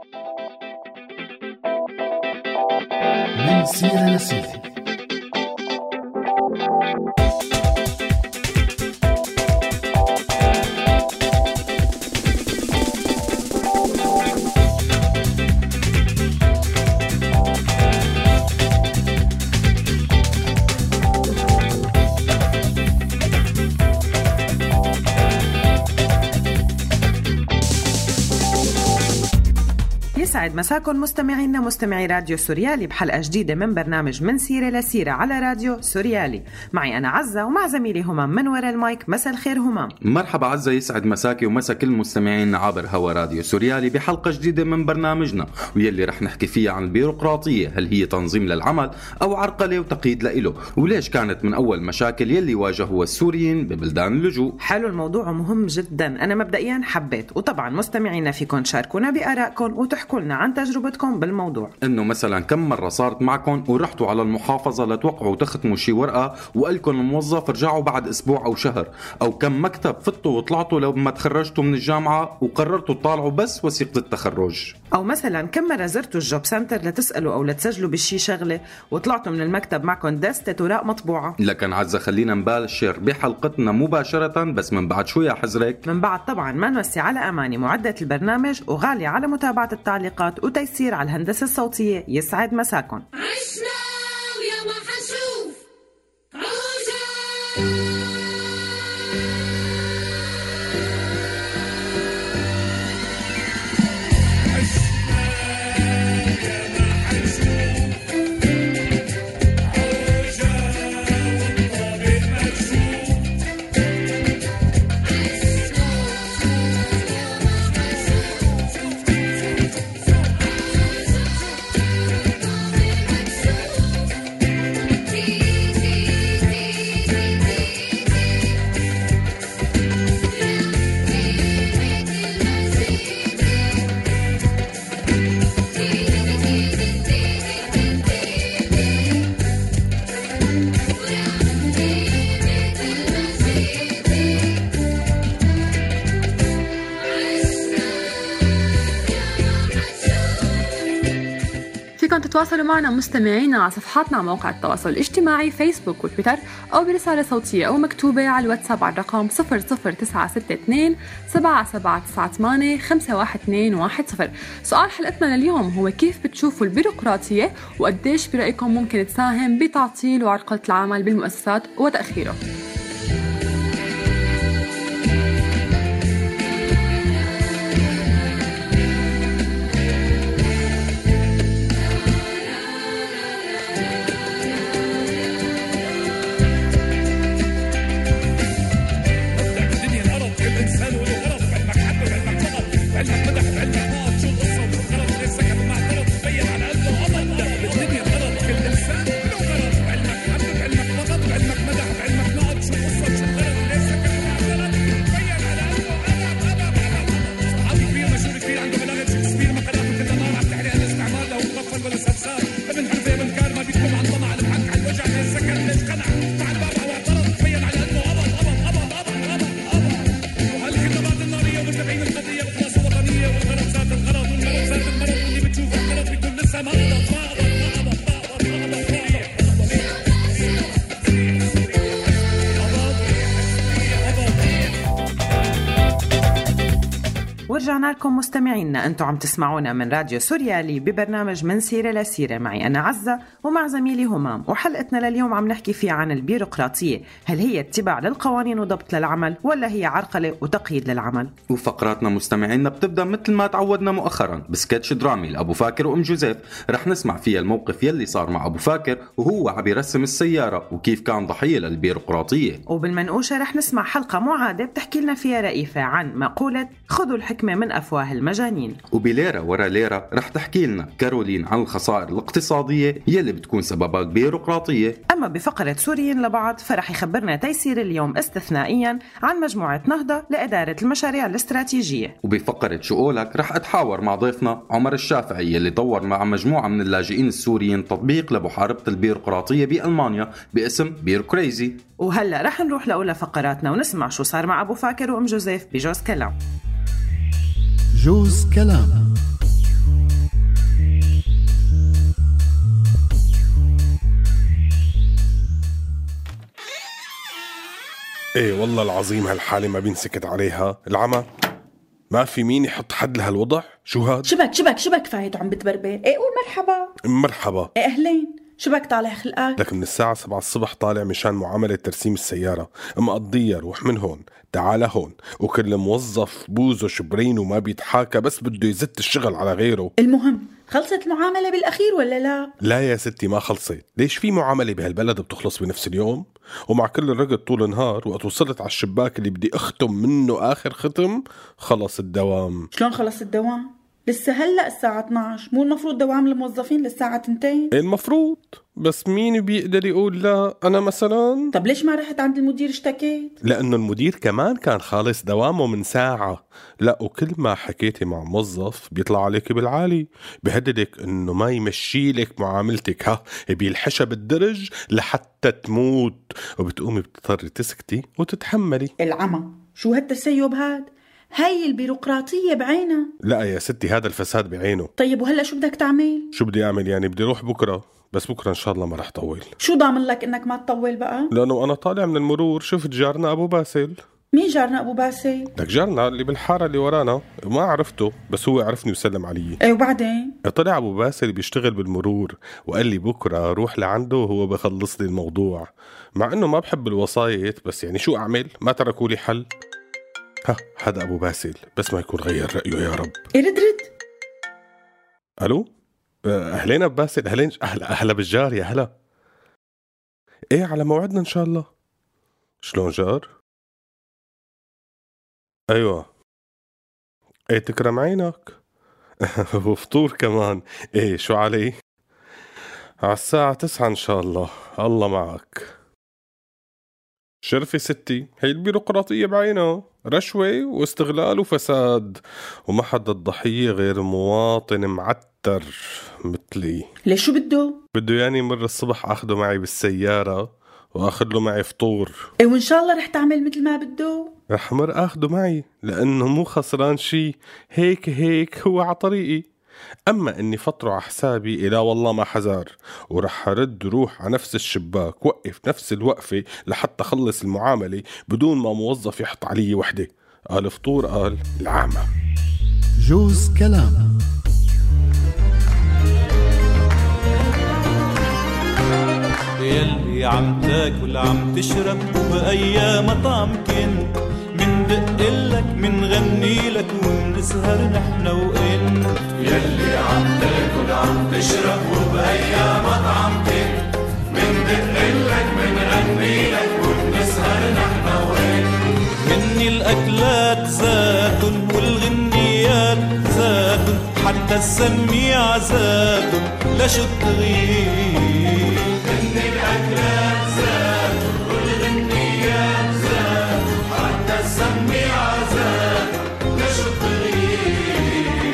من سيرة لسيرة. يسعد مساكن مستمعينا مستمعي راديو سوريالي بحلقة جديدة من برنامج من سيرة لسيرة على راديو سوريالي. معي أنا عزة ومع زميلي همام من وراء المايك. مساء الخير همام. مرحبا عزة، يسعد مساكي ومسا كل مستمعينا عبر هوا راديو سوريالي بحلقة جديدة من برنامجنا، واللي رح نحكي فيها عن البيروقراطية. هل هي تنظيم للعمل أو عرقلة وتقييد لإله؟ وليش كانت من أول مشاكل يلي واجهوا السوريين ببلدان اللجوء؟ حلو الموضوع ومهم جدا، أنا مبدئيا حبيت، وطبعا مستمعينا فيكن شاركونا بآرائكم وتحكوا لنا عن تجربتكم بالموضوع. إنه مثلا كم مرة صارت معكم ورحتوا على المحافظة لتوقعوا وتختموا شي ورقة وقالكم الموظف رجعوا بعد أسبوع أو شهر، أو كم مكتب فتوا وطلعتوا لما تخرجتوا من الجامعة وقررتوا تطالعوا بس وثيقة التخرج، أو مثلا كم مرة زرتوا الجوب سنتر لتسألوا أو لتسجلوا بشي شغلة وطلعتوا من المكتب معكم دستة وراق مطبوعة. لكن عزة خلينا نبالشر بحلقتنا مباشرة، بس من بعد شو يا حزرك؟ من بعد طبعا ما نوسي على أماني معدة البرنامج وغالية على متابعة التعليقات وتيسير على الهندسة الصوتية. يسعد مساكن. عشنا ويا ما حنشوف عوجة. فيكم تتواصلوا معنا مستمعينا على صفحاتنا على مواقع التواصل الاجتماعي فيسبوك وتويتر، أو برسالة صوتية أو مكتوبة على الواتساب على الرقم 00962 7798 51210. سؤال حلقتنا لليوم هو: كيف بتشوفوا البيروقراطية وقديش برأيكم ممكن تساهم بتعطيل وعرقلة العمل بالمؤسسات وتأخيره؟ ورجعنا لكم مستمعينا، أنتم عم تسمعونا من راديو سوريالي ببرنامج من سيرة لسيرة. معي أنا عزة ومع زميلي همام، وحلقتنا لليوم عم نحكي فيها عن البيروقراطية. هل هي اتباع للقوانين وضبط للعمل، ولا هي عرقلة وتقييد للعمل؟ وفقراتنا مستمعينا بتبدأ مثل ما تعودنا مؤخرا بسكتش درامي لأبو فاكر وأم جوزيف. رح نسمع فيها الموقف يلي صار مع أبو فاكر وهو عم يرسم السيارة وكيف كان ضحية للبيروقراطية. وبالمنقوشة رح نسمع حلقة معادة بتحكي لنا فيها رئيفة عن مقولة خذوا الحكمة من أفواه المجانين. وبليرة ورا ليرة رح تحكي لنا كارولين عن الخسائر الاقتصادية يلي بتكون سببها بيروقراطية. أما بفقرة سوريين لبعض فرح يخبرنا تيسير اليوم استثنائيا عن مجموعة نهضة لإدارة المشاريع الاستراتيجية. وبفقرة شو قولك رح أتحاور مع ضيفنا عمر الشافعي يلي طور مع مجموعة من اللاجئين السوريين تطبيق لمحاربة البيروقراطية بألمانيا باسم بيروكريزي. وهلأ رح نروح لأولى فقراتنا ونسمع شو صار مع أبو فاكر وأم جوزيف بجوز كلام. جوز كلام. ايه والله العظيم هالحالة ما بينسكت عليها. العمى ما في مين يحط حد لهالوضع. شو هاد؟ شبك فايت وعم بتبربر. ايه قول مرحبا. مرحبا. ايه اهلين. شبك طالع خلقك؟ لك من الساعة 7 الصبح طالع مشان معاملة ترسيم السيارة، مقضية روح من هون تعال هون، وكل موظف بوزه شبرين وما بيتحاكى بس بده يزت الشغل على غيره. المهم خلصت المعاملة بالأخير ولا لا؟ لا يا ستي ما خلصت. ليش في معاملة بهالبلد بتخلص بنفس اليوم؟ ومع كل الرقد طول النهار وقت وصلت على الشباك اللي بدي أختم منه آخر ختم خلص الدوام. شلون خلص الدوام؟ لسه هلأ الساعة 12، مو المفروض دوام الموظفين للساعة 2؟ المفروض، بس مين بيقدر يقول لا؟ أنا مثلا. طب ليش ما رحت عند المدير اشتكيت؟ لأنه المدير كمان كان خالص دوامه من ساعة. لا وكل ما حكيتي مع موظف بيطلع عليك بالعالي، بهددك إنه ما يمشي لك معاملتك، ها بيلحشها بالدرج لحتى تموت، وبتقومي بتضطري تسكتي وتتحملي. العمى شو هالتسيب هاد؟ هاي البيروقراطية بعينها. لا يا ستي هذا الفساد بعينه. طيب وهلأ شو بدك تعمل؟ شو بدي أعمل يعني؟ بدي أروح بكرة، بس بكرة إن شاء الله ما رح طول. شو ضامن لك إنك ما تطول بقى؟ لأنه أنا طالع من المرور شفت جارنا أبو باسل. مين جارنا أبو باسل؟ لك جارنا اللي بالحارة اللي ورانا، ما عرفته بس هو عرفني وسلم علي. ايه وبعدين؟ طلع أبو باسل بيشتغل بالمرور وقال لي بكرة روح لعنده وهو بخلص لي الموضوع، مع إنه ما بحب الوسايط بس يعني شو أعمل؟ ما تركوا لي حل. هذا أبو باسل، بس ما يكون غير رأيه يا رب. رد. ألو أهلين أبو باسل. أهلين. أهلا بالجار. يا هلا. إيه على موعدنا إن شاء الله. شلون جار؟ أيوة. إيه تكرم عينك. وفطور كمان. إيه شو علي؟ على الساعة 9 إن شاء الله. الله معك. شرفي ستي، هي البيروقراطية بعينها، رشوة واستغلال وفساد، وما حدا الضحية غير مواطن معتر مثلي. ليش شو بده؟ بده يعني مر الصبح أخده معي بالسيارة وأخذ له معي فطور. ايه وإن شاء الله رح تعمل مثل ما بده؟ رح مر أخده معي لأنه مو خسران شي، هيك هو على طريقي. أما إني فطره على حسابي إلا والله ما حزار، ورح أرد روح على نفس الشباك وقف نفس الوقفة لحتى خلص المعاملة بدون ما موظف يحط علي وحدة. قال فطور قال العامة. جوز كلام. يلي عم تاكل عم تشرب وبأي مطعم كنت، من دقلك من غنيلك ونسهر نحن وإنت. يلي عم تاكل عم تشرب وبأي مطعم كنت، من دقلك من غنيلك ونسهر نحن وإنت. مني الأكلات زاد والغنيات زاد، حتى السميع زاد لا شو تغير. مني الأكلات زاد والغنيات زاد، حتى السميع زاد لا شو تغير.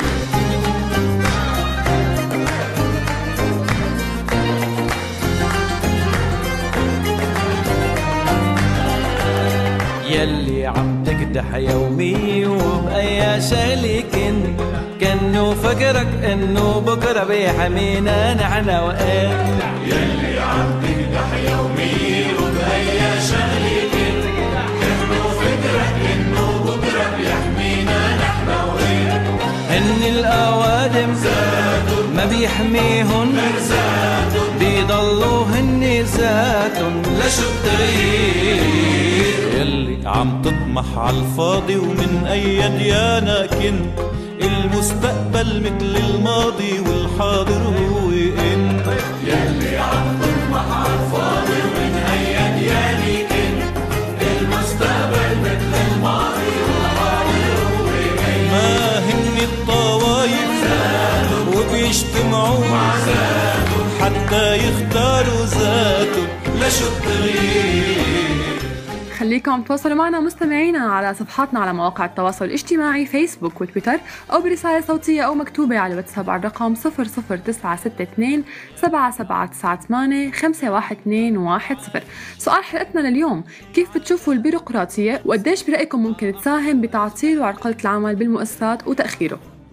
يلي عم تكدح يومي وبأي شغلي كأنه فكرك إنه بكرة بيحمينا نحن وإنت. يلي عم تكدح يومي وبأي شغلي كأنه فكرك إنه بكرة بيحمينا نحن وإنت. هن الأوادم زادن ما بيحميهن زادن، بيضلوا هن زادن لا شو التغيير. يلي عم تطمح عالفاضي ومن أي ديانة كنت، المستقبل مثل الماضي والحاضر هو انت. يلي عم تطمح عالفاضي ومن أي ديانة كنت، المستقبل مثل الماضي والحاضر هو انت. ما هن الطوايف زادوا وبيجتمعوا مع زادوا، حتى يختاروا زادوا لا شو التغيير. خليكم تواصلوا معنا مستمعينا على صفحاتنا على مواقع التواصل الاجتماعي فيسبوك وتويتر، أو برسالة صوتية أو مكتوبة على الواتساب على الرقم 00962 7798 51210. سؤال حلقتنا لليوم: كيف بتشوفوا البيروقراطية وقديش برأيكم ممكن تساهم بتعطيل وعرقلة العمل بالمؤسسات وتأخيره؟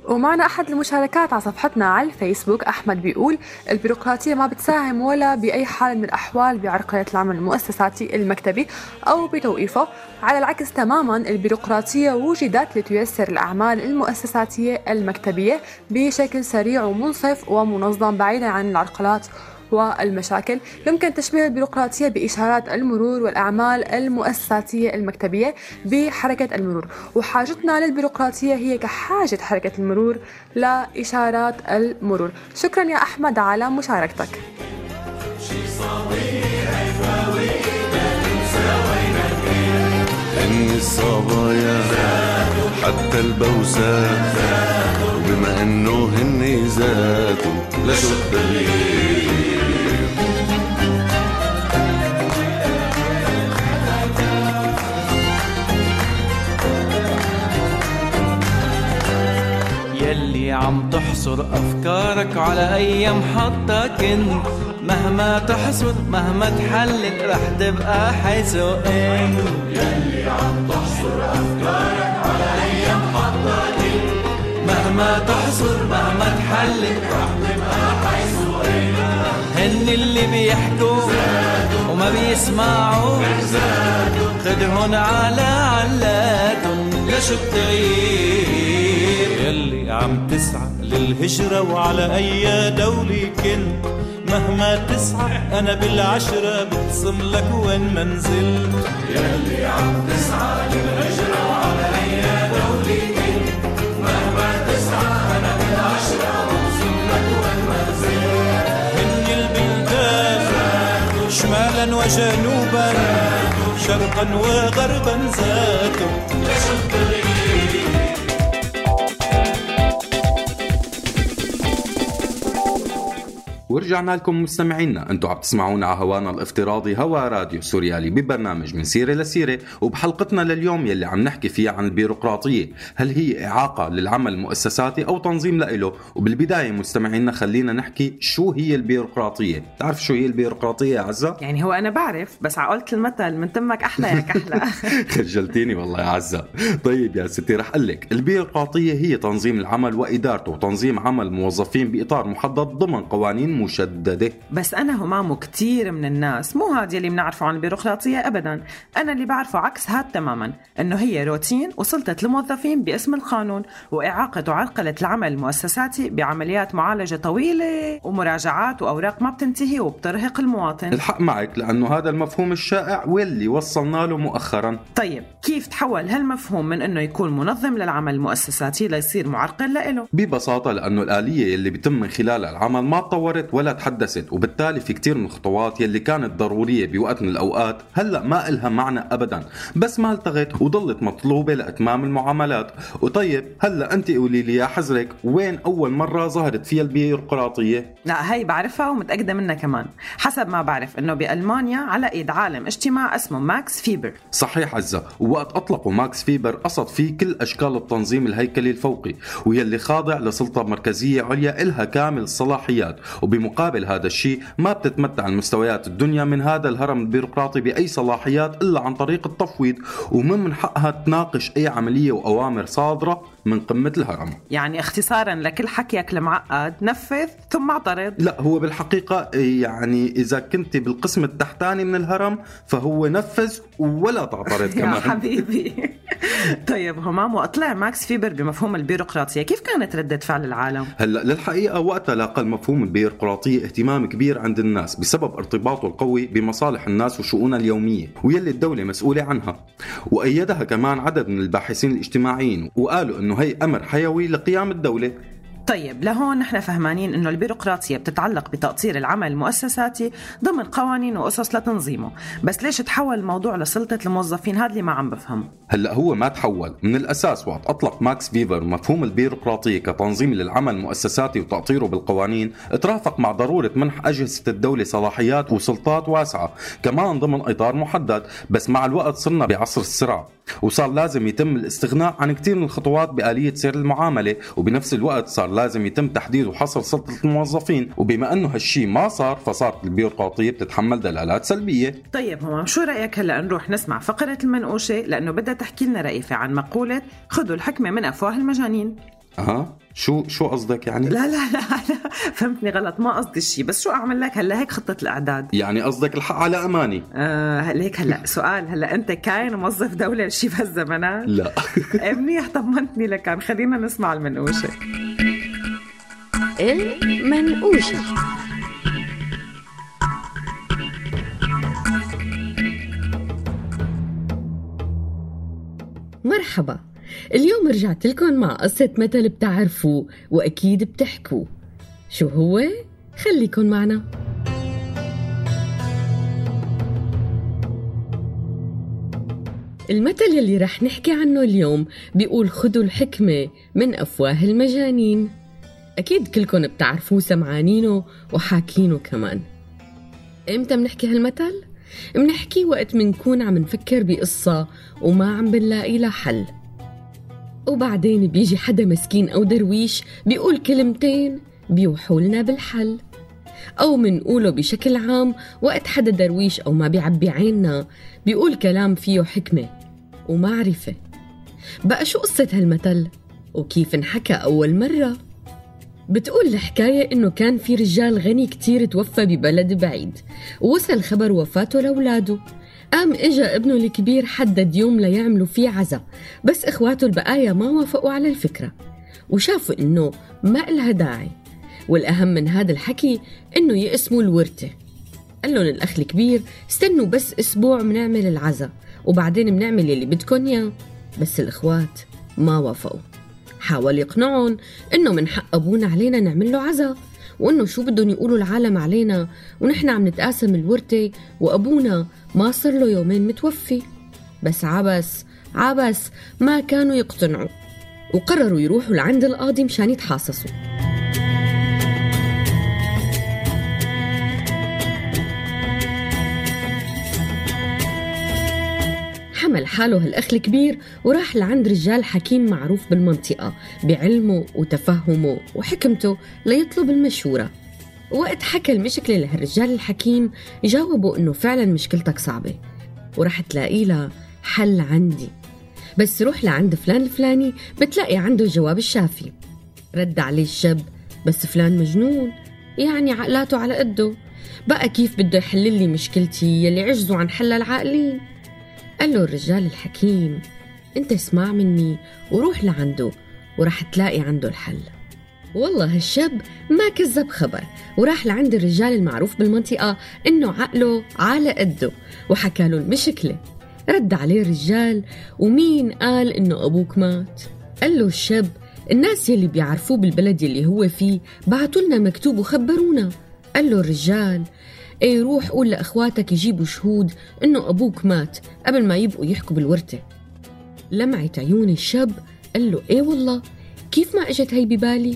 ومعنا أحد المشاركات على صفحتنا على الفيسبوك. أحمد بيقول البيروقراطية ما بتساهم ولا بأي حال من الأحوال بعرقلة العمل المؤسساتي المكتبي أو بتوقيفه. على العكس تماما، البيروقراطية وجدت لتيسر الأعمال المؤسساتية المكتبية بشكل سريع ومنصف ومنظم بعيدا عن العرقلات والمشاكل. يمكن تشبيه البيروقراطية بإشارات المرور والأعمال المؤسساتية المكتبية بحركة المرور، وحاجتنا للبيروقراطية هي كحاجة حركة المرور لإشارات المرور. شكرا يا أحمد على مشاركتك. إن الصبايا حتى البوسات وبما إنه هن ذاته لا شو التغيير. يلي عم تحصر أفكارك على أي محطة كنت، مهما تحصد مهما تحلل رح تبقى حيث انت. يلي عم تحصر أفكارك على أي محطة كنت، مهما تحصر مهما تحلل رح تبقى حيث انت. هن اللي بيحكوا وما بيسمعوا خدهن على علاتهم لشو التغيير. يلي عم تسعى للهجرة وعلى أي دولة كنت، مهما تسعى أنا بالعشرة بتصم لك وين منزل. يلي عم تسعى للهجرة وعلى أي دولة كنت، مهما تسعى أنا بالعشرة بتصم لك وين منزل. هن البلدان شمالا وجنوبا شرقا وغربا ذاتهم لشو التغيير. ورجعنا لكم مستمعينا، انتم عم تسمعونا على هوانا الافتراضي هوا راديو سوريالي ببرنامج من سيرة لسيرة. وبحلقتنا لليوم يلي عم نحكي فيها عن البيروقراطية، هل هي إعاقة للعمل المؤسساتي أو تنظيم لإله؟ وبالبداية مستمعينا خلينا نحكي شو هي البيروقراطية. تعرف شو هي البيروقراطية يا عزة؟ يعني هو أنا بعرف، بس عقلت المثل من تمك أحلى يا كحلة. خجلتيني والله يا عزة. طيب يا ستي رح قلك، البيروقراطية هي تنظيم العمل وإدارته وتنظيم عمل الموظفين بإطار محدد ضمن قوانين مشددة. بس أنا همام كتير من الناس مو هاد اللي بنعرفه عن البيروقراطية أبدا. أنا اللي بعرفه عكس هاد تماما، إنه هي روتين وسلطة الموظفين باسم القانون، وإعاقة وعرقلة العمل المؤسساتي بعمليات معالجة طويلة ومراجعات وأوراق ما بتنتهي وبترهق المواطن. الحق معك، لأنه هذا المفهوم الشائع واللي وصلنا له مؤخرا. طيب كيف تحول هالمفهوم من إنه يكون منظم للعمل المؤسساتي ليصير معرقل لإله؟ ببساطة لأنه الآلية اللي بيتم من خلالها العمل ما تطورت ولا تحدثت، وبالتالي في كتير من الخطوات يلي كانت ضرورية بوقت من الأوقات هلأ ما إلها معنى أبدا، بس ما التغت وضلت مطلوبة لإتمام المعاملات. وطيب هلأ أنت قولي لي يا حزرك، وين أول مرة ظهرت فيها البيروقراطية؟ لا هاي بعرفها ومتأكدة منها كمان. حسب ما بعرف إنه بألمانيا على إيد عالم اجتماع اسمه ماكس فيبر. صحيح عزة، ووقت أطلقوا ماكس فيبر قصد فيه كل أشكال التنظيم الهيكلي الفوقي، ويلي خاضع لسلطة مركزية عليا إلها كامل الصلاحيات، وبمقابل هذا الشيء ما بتتمتع المستويات الدنيا من هذا الهرم البيروقراطي بأي صلاحيات إلا عن طريق التفويض، ومن حقها تناقش أي عملية وأوامر صادرة من قمة الهرم. يعني اختصارا لكل حكيك المعقد، نفذ ثم اعترض. لا، هو بالحقيقة يعني إذا كنت بالقسم التحتاني من الهرم فهو نفذ ولا تعترض كمان. يا حبيبي. طيب همام، وأطلع ماكس فيبر بمفهوم البيروقراطية، كيف كانت ردة فعل العالم؟ هلأ للحقيقة وقتها لاقى المفهوم البيروقراطية اهتمام كبير عند الناس بسبب ارتباطه القوي بمصالح الناس وشؤونها اليومية ويلي الدولة مسؤولة عنها، وأيدها كمان عدد من الباحثين الاجتماعيين وقالوا إنه هي أمر حيوي لقيام الدولة. طيب لهون نحن فهمانين إنه البيروقراطية بتتعلق بتقصير العمل المؤسساتي ضمن قوانين وأسس لتنظيمه، بس ليش تحول الموضوع لسلطة الموظفين؟ هذا اللي ما عم بفهم. هلأ هو ما تحول من الأساس. وقت أطلق ماكس فيبر مفهوم البيروقراطية كتنظيم للعمل المؤسساتي وتأطيره بالقوانين، اترافق مع ضرورة منح أجهزة الدولة صلاحيات وسلطات واسعة كمان ضمن إطار محدد. بس مع الوقت صرنا بعصر السرعة، وصار لازم يتم الاستغناء عن كتير من الخطوات بآلية سير المعاملة، وبنفس الوقت صار لازم يتم تحديد وحصر سلطة الموظفين. وبما أنه هالشي ما صار، فصارت البيروقراطية بتتحمل دلالات سلبية. طيب همام، شو رأيك هلأ نروح نسمع فقرة المنقوشة، لأنه بدها تحكي لنا رأيفة عن مقولة خذوا الحكمة من أفواه المجانين. شو قصدك يعني؟ لا فهمتني غلط، ما قصدي الشيء، بس شو أعمل لك هلا هيك خطة الإعداد؟ يعني قصدك الحق على أماني؟ هيك هلا سؤال، هلا أنت كاين موظف دولة شي بهالزمانات؟ لا. منيح طمنتني لكان. خلينا نسمع المنقوشة. المنقوشة. مرحبا، اليوم رجعت لكم مع قصة مثل بتعرفوه وأكيد بتحكوه. شو هو؟ خليكن معنا. المثل يلي رح نحكي عنه اليوم بيقول خذوا الحكمة من أفواه المجانين. أكيد كلكن بتعرفوه، سمعانينه وحاكينه كمان. إمتى منحكي هالمثل؟ منحكي وقت منكون عم نفكر بقصة وما عم بنلاقي لها حل، وبعدين بيجي حدا مسكين أو درويش بيقول كلمتين بيوحولنا بالحل، أو منقوله بشكل عام وقت حدا درويش أو ما بيعبي عيننا بيقول كلام فيه حكمة ومعرفة. بقى شو قصة هالمثل وكيف انحكى أول مرة؟ بتقول الحكاية إنه كان في رجال غني كتير توفى ببلد بعيد، ووصل خبر وفاته لأولاده. قام إجا ابنه الكبير حدد يوم ليعملوا فيه عزا، بس إخواته البقايا ما وافقوا على الفكرة وشافوا إنه ما إلها داعي. والأهم من هذا الحكي إنه يقسموا الورثة. قال لهم الأخ الكبير استنوا بس أسبوع منعمل العزا وبعدين منعمل اللي بدكن إياه. بس الإخوات ما وافقوا. حاول يقنعهم إنه من حق أبونا علينا نعمل له عزا، وإنه شو بدهم يقولوا العالم علينا ونحن عم نتقاسم الورثة وأبونا ما صار له يومين متوفي. بس عبس ما كانوا يقتنعوا، وقرروا يروحوا لعند القاضي مشان يتحاصصوا. حمل حاله هالأخ الكبير وراح لعند رجال حكيم معروف بالمنطقة بعلمه وتفهمه وحكمته ليطلب المشورة. وقت حكى المشكلة لهالرجال الحكيم جاوبوا إنه فعلا مشكلتك صعبة ورح تلاقي لها حل عندي، بس روح لعند فلان الفلاني بتلاقي عنده الجواب الشافي. رد عليه الشاب بس فلان مجنون، يعني عقلاته على قده، بقى كيف بده يحلل لي مشكلتي يلي عجزوا عن حلها العاقلين؟ قال له الرجال الحكيم انت اسمع مني وروح لعنده ورح تلاقي عنده الحل. والله هالشاب ما كذب خبر وراح لعند الرجال المعروف بالمنطقة انه عقله على قده وحكى له المشكلة. رد عليه الرجال ومين قال انه ابوك مات؟ قال له الشاب الناس يلي بيعرفوه بالبلد يلي هو فيه بعتوا لنا مكتوب وخبرونا. قال له الرجال ايه روح قول لأخواتك يجيبوا شهود انه ابوك مات قبل ما يبقوا يحكوا بالورثة. لمعت عيون الشاب قال له ايه والله كيف ما اجت هاي ببالي؟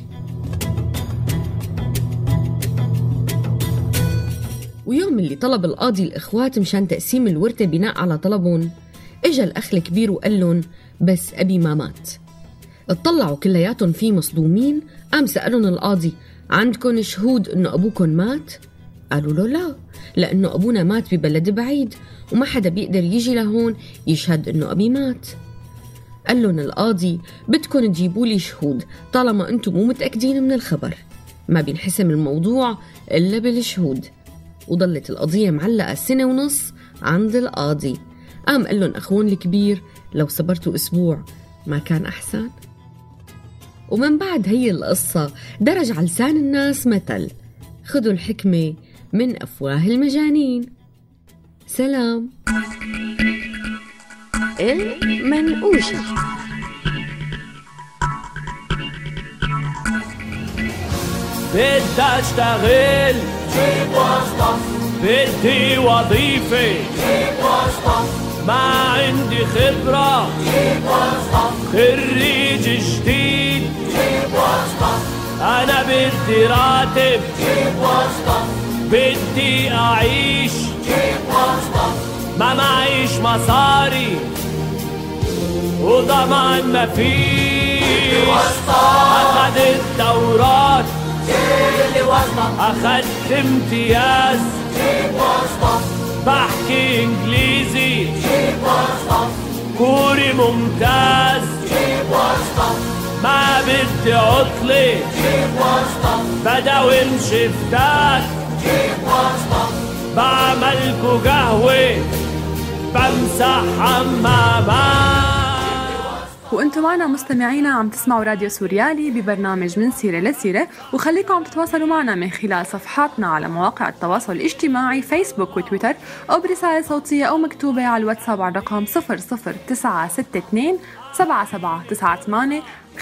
ويوم اللي طلب القاضي الإخوات مشان تقسيم الورثة بناء على طلبهم، اجا الأخ الكبير وقال لهم بس أبي ما مات. اطلعوا كلياتهم فيه مصدومين. قام سألهم القاضي عندكن شهود انه ابوكن مات؟ قالوا له لا، لأنه أبونا مات ببلد بعيد وما حدا بيقدر يجي لهون يشهد إنه أبي مات. قال لهم القاضي بدكن تجيبوا لي شهود طالما أنتم مو متأكدين من الخبر، ما بينحسم الموضوع إلا بالشهود. وضلت القضية معلقة 1.5 سنة عند القاضي. قام قال لهم أخوون الكبير لو صبرتوا أسبوع ما كان أحسن؟ ومن بعد هي القصة درج على لسان الناس مثل خذوا الحكمة من أفواه المجانين. سلام. المنقوشة. بدي أشتغل جيب واسطة، بدي وظيفة جيب واسطة، ما عندي خبرة جيب واسطة، خريج جديد جيب واسطة، أنا بدي راتب جيب واسطة، بدي أعيش جيب واسطة، ما معيش مصاري وضمان ما فيش واسطة، أخدت دورات جيب واسطة، أخدت امتياز جيب واسطة، بحكي إنجليزي جيب واسطة، كوري ممتاز جيب واسطة، ما بدي عطلة جيب واسطة بدوي مشفتات جيب واسطة بعملكو قهوة بمسح حمامات. وانتم معنا مستمعينا عم تسمعوا راديو سوريالي ببرنامج من سيرة لسيرة، وخليكم عم تتواصلوا معنا من خلال صفحاتنا على مواقع التواصل الاجتماعي فيسبوك وتويتر أو برسالة صوتية أو مكتوبة على الواتساب على الرقم 00962 7798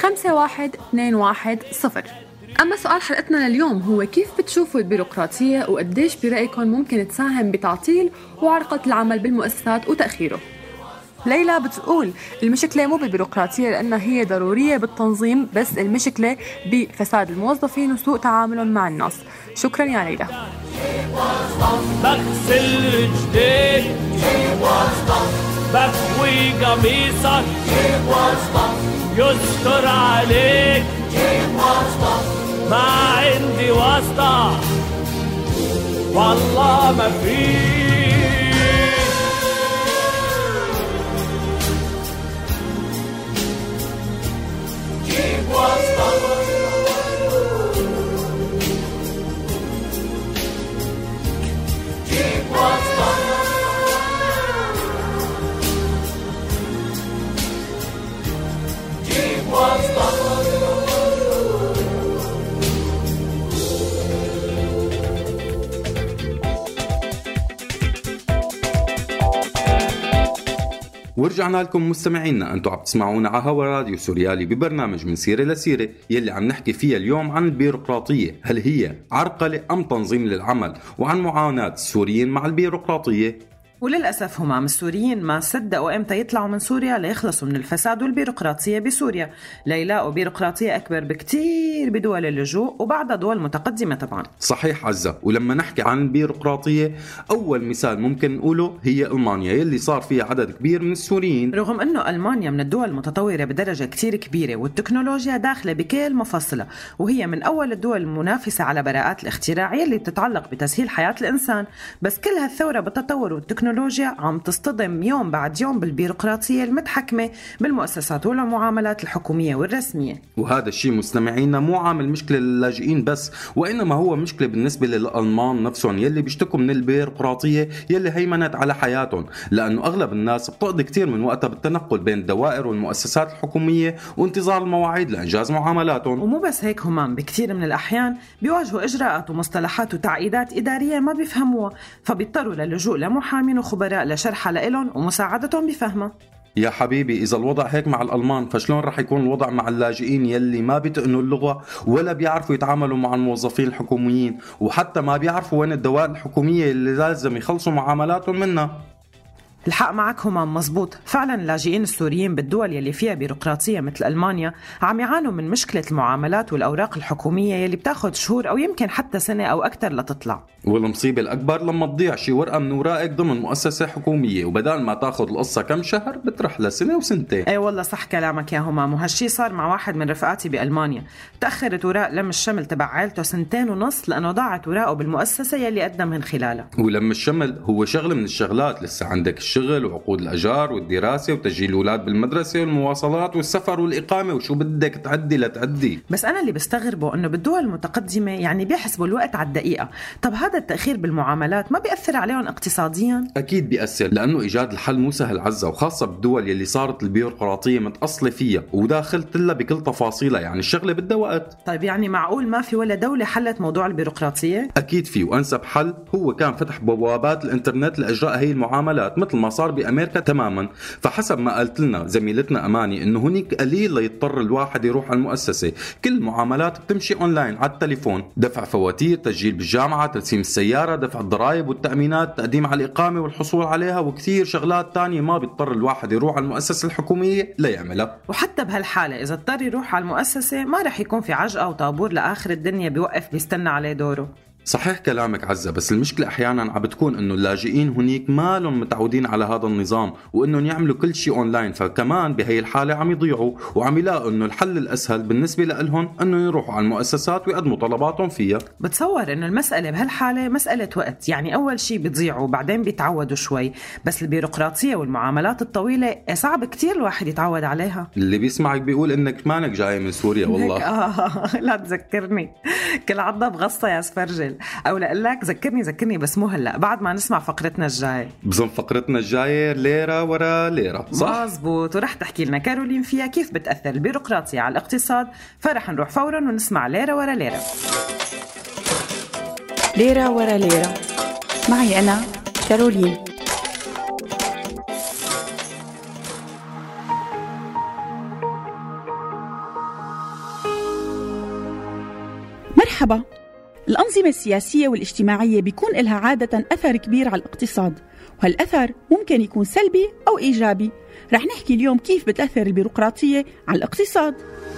51210. أما سؤال حلقتنا لليوم هو كيف بتشوفوا البيروقراطية وقديش برأيكم ممكن تساهم بتعطيل وعرقلة العمل بالمؤسسات وتأخيره؟ ليلى بتقول المشكلة مو بالبيروقراطية لأنها هي ضرورية بالتنظيم، بس المشكلة بفساد الموظفين وسوء تعاملهم مع الناس. شكرا يا ليلى. بغسل رجليك بكوي قميصك يستر عليك ما عندي واسطة والله ما في. ورجعنا لكم مستمعينا، انتم عم تسمعونا على هوا راديو سوريالي ببرنامج من سيرة لسيرة يلي عم نحكي فيها اليوم عن البيروقراطية، هل هي عرقلة أم تنظيم للعمل، وعن معاناة السوريين مع البيروقراطية. وللأسف همام السوريين ما صدقوا امتى يطلعوا من سوريا ليخلصوا من الفساد والبيروقراطية بسوريا ليلاقوا بيروقراطية أكبر بكتير بدول اللجوء وبعضها دول متقدمة طبعا. صحيح عزة، ولما نحكي عن البيروقراطية أول مثال ممكن نقوله هي ألمانيا يلي صار فيها عدد كبير من السوريين. رغم أنه ألمانيا من الدول المتطورة بدرجة كتير كبيرة والتكنولوجيا داخلة بكل مفصلة، وهي من أول الدول المنافسة على براءات الاختراع يلي بتتعلق بتسهيل حياة الإنسان، بس كل هالثورة بالتطور والتكنولوجيا عم تصطدم يوم بعد يوم بالبيروقراطية المتحكمة بالمؤسسات والمعاملات الحكومية والرسمية. وهذا الشيء مستمعينا مو عامل مشكلة للاجئين بس، وإنما هو مشكلة بالنسبة للألمان نفسهم يلي بيشتكوا من البيروقراطية يلي هيمنت على حياتهم، لأنه أغلب الناس بتقضي كتير من وقتها بالتنقل بين الدوائر والمؤسسات الحكومية وانتظار المواعيد لإنجاز معاملاتهم. ومو بس هيك همام، بكتير من الأحيان بيواجهوا إجراءات ومصطلحات وتعقيدات إدارية ما بيفهموها، فبيضطروا للجوء لمحامين وخبراء لشرحها لإلهم ومساعدتهم بفهمها. يا حبيبي إذا الوضع هيك مع الألمان فشلون رح يكون الوضع مع اللاجئين يلي ما بيتقنوا اللغة ولا بيعرفوا يتعاملوا مع الموظفين الحكوميين، وحتى ما بيعرفوا وين الدوائر الحكومية اللي لازم يخلصوا معاملاتهم منها. الحق معك همام، مزبوط، فعلا اللاجئين السوريين بالدول يلي فيها بيروقراطية مثل ألمانيا عم يعانوا من مشكلة المعاملات والأوراق الحكومية يلي بتاخد شهور أو يمكن حتى سنة أو أكتر لتطلع. والمصيبة الأكبر لما تضيع شي ورقة من ورائك ضمن مؤسسة حكومية وبدال ما تاخد القصة كم شهر بترح لسنة وسنتين. أي والله صح كلامك يا همام، وهالشي صار مع واحد من رفقاتي بألمانيا، تأخرت وراء لم الشمل تبع عائلته 2.5 سنين لأنه ضاعت وراءه بالمؤسسة يلي قدم من خلالها. ولم الشمل هو شغل من الشغلات، لسه عندك الشغل وعقود الأجار والدراسة وتسجيل الأولاد بالمدرسة والمواصلات والسفر والإقامة وشو بدك تعدي لتعدي. بس أنا اللي بستغربه إنه بالدول المتقدمة يعني بيحسبوا الوقت على الدقيقة، طب هذا التأخير بالمعاملات ما بيأثر عليهم اقتصاديا؟ أكيد بيأثر، لأنه إيجاد الحل مو سهل عزة، وخاصة بالدول يلي صارت البيروقراطية متأصلة فيها وداخلت لها بكل تفاصيلها، يعني الشغلة بدها وقت. طيب يعني معقول ما في ولا دولة حلت موضوع البيروقراطية؟ أكيد في، وأنسب حل هو كان فتح بوابات الإنترنت لإجراء هي المعاملات مثل ما صار بأمريكا تماما. فحسب ما قالت لنا زميلتنا أماني إنه هناك قليل ليضطر الواحد يروح على المؤسسة، كل المعاملات بتمشي أونلاين على التليفون، دفع فواتير، تسجيل بالجامعة، ترسيم السيارة، دفع الضرائب والتأمينات، تقديم على الإقامة والحصول عليها، وكثير شغلات تانية ما بيضطر الواحد يروح على المؤسسة الحكومية ليعملها. وحتى بهالحالة إذا اضطر يروح على المؤسسة ما رح يكون في عجقة وطابور لآخر الدنيا بيوقف بيستنى عليه دوره. صحيح كلامك عزة، بس المشكلة أحيانا عم بتكون إنه اللاجئين هنيك مالهم متعودين على هذا النظام وإنهم يعملوا كل شيء أونلاين، فكمان بهي الحالة عم يضيعوا وعم يلاقوا إنه الحل الأسهل بالنسبة لهم إنه يروحوا على المؤسسات ويقدموا طلباتهم فيها. بتصور إنه المسألة بهالحالة مسألة وقت، يعني أول شيء بتضيعوا وبعدين بيتعودوا شوي، بس البيروقراطية والمعاملات الطويلة صعب كتير الواحد يتعود عليها. اللي بيسمعك بيقول إنك مانك جاي من سوريا والله. لا تذكرني، كل عضة بغصة يا سفرجل. أو لأقلك ذكرني بس مو هلأ، بعد ما نسمع فقرتنا الجاية. بظن فقرتنا الجاية ليرة ورا ليرة، صح؟ مزبوط، ورح تحكي لنا كارولين فيها كيف بتأثر البيروقراطية على الاقتصاد، فرح نروح فورا ونسمع ليرة ورا ليرة. ليرة ورا ليرة معي أنا كارولين. مرحبا. الأنظمة السياسية والاجتماعية بيكون لها عادة أثر كبير على الاقتصاد، وهالأثر ممكن يكون سلبي أو إيجابي. رح نحكي اليوم كيف بتأثر البيروقراطية على الاقتصاد.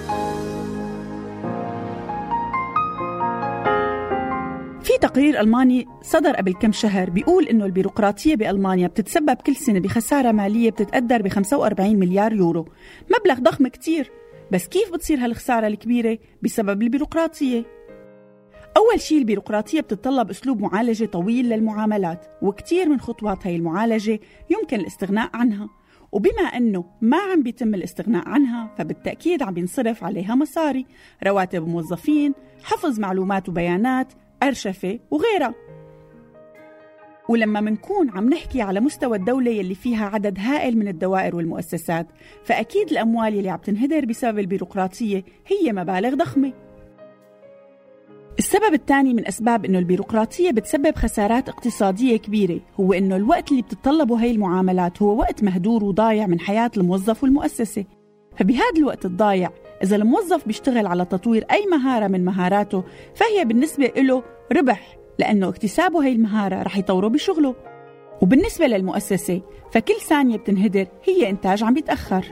في تقرير ألماني صدر قبل كم شهر بيقول إنه البيروقراطية بألمانيا بتتسبب كل سنة بخسارة مالية بتتقدر ب 45 مليار يورو، مبلغ ضخم كتير. بس كيف بتصير هالخسارة الكبيرة؟ بسبب البيروقراطية. أول شيء البيروقراطية بتتطلب أسلوب معالجة طويل للمعاملات، وكتير من خطوات هاي المعالجة يمكن الاستغناء عنها، وبما أنه ما عم بيتم الاستغناء عنها فبالتأكيد عم بينصرف عليها مصاري، رواتب موظفين، حفظ معلومات وبيانات، أرشفة وغيرها. ولما منكون عم نحكي على مستوى الدولة يلي فيها عدد هائل من الدوائر والمؤسسات، فأكيد الأموال يلي عم تنهدر بسبب البيروقراطية هي مبالغ ضخمة. السبب الثاني من أسباب إنه البيروقراطية بتسبب خسارات اقتصادية كبيرة هو إنه الوقت اللي بتتطلبه هاي المعاملات هو وقت مهدور وضايع من حياة الموظف والمؤسسة. فبهذا الوقت الضايع إذا الموظف بيشتغل على تطوير أي مهارة من مهاراته فهي بالنسبة له ربح، لأنه اكتسابه هاي المهارة رح يطوره بشغله. وبالنسبة للمؤسسة فكل ثانية بتنهدر هي إنتاج عم بيتأخر.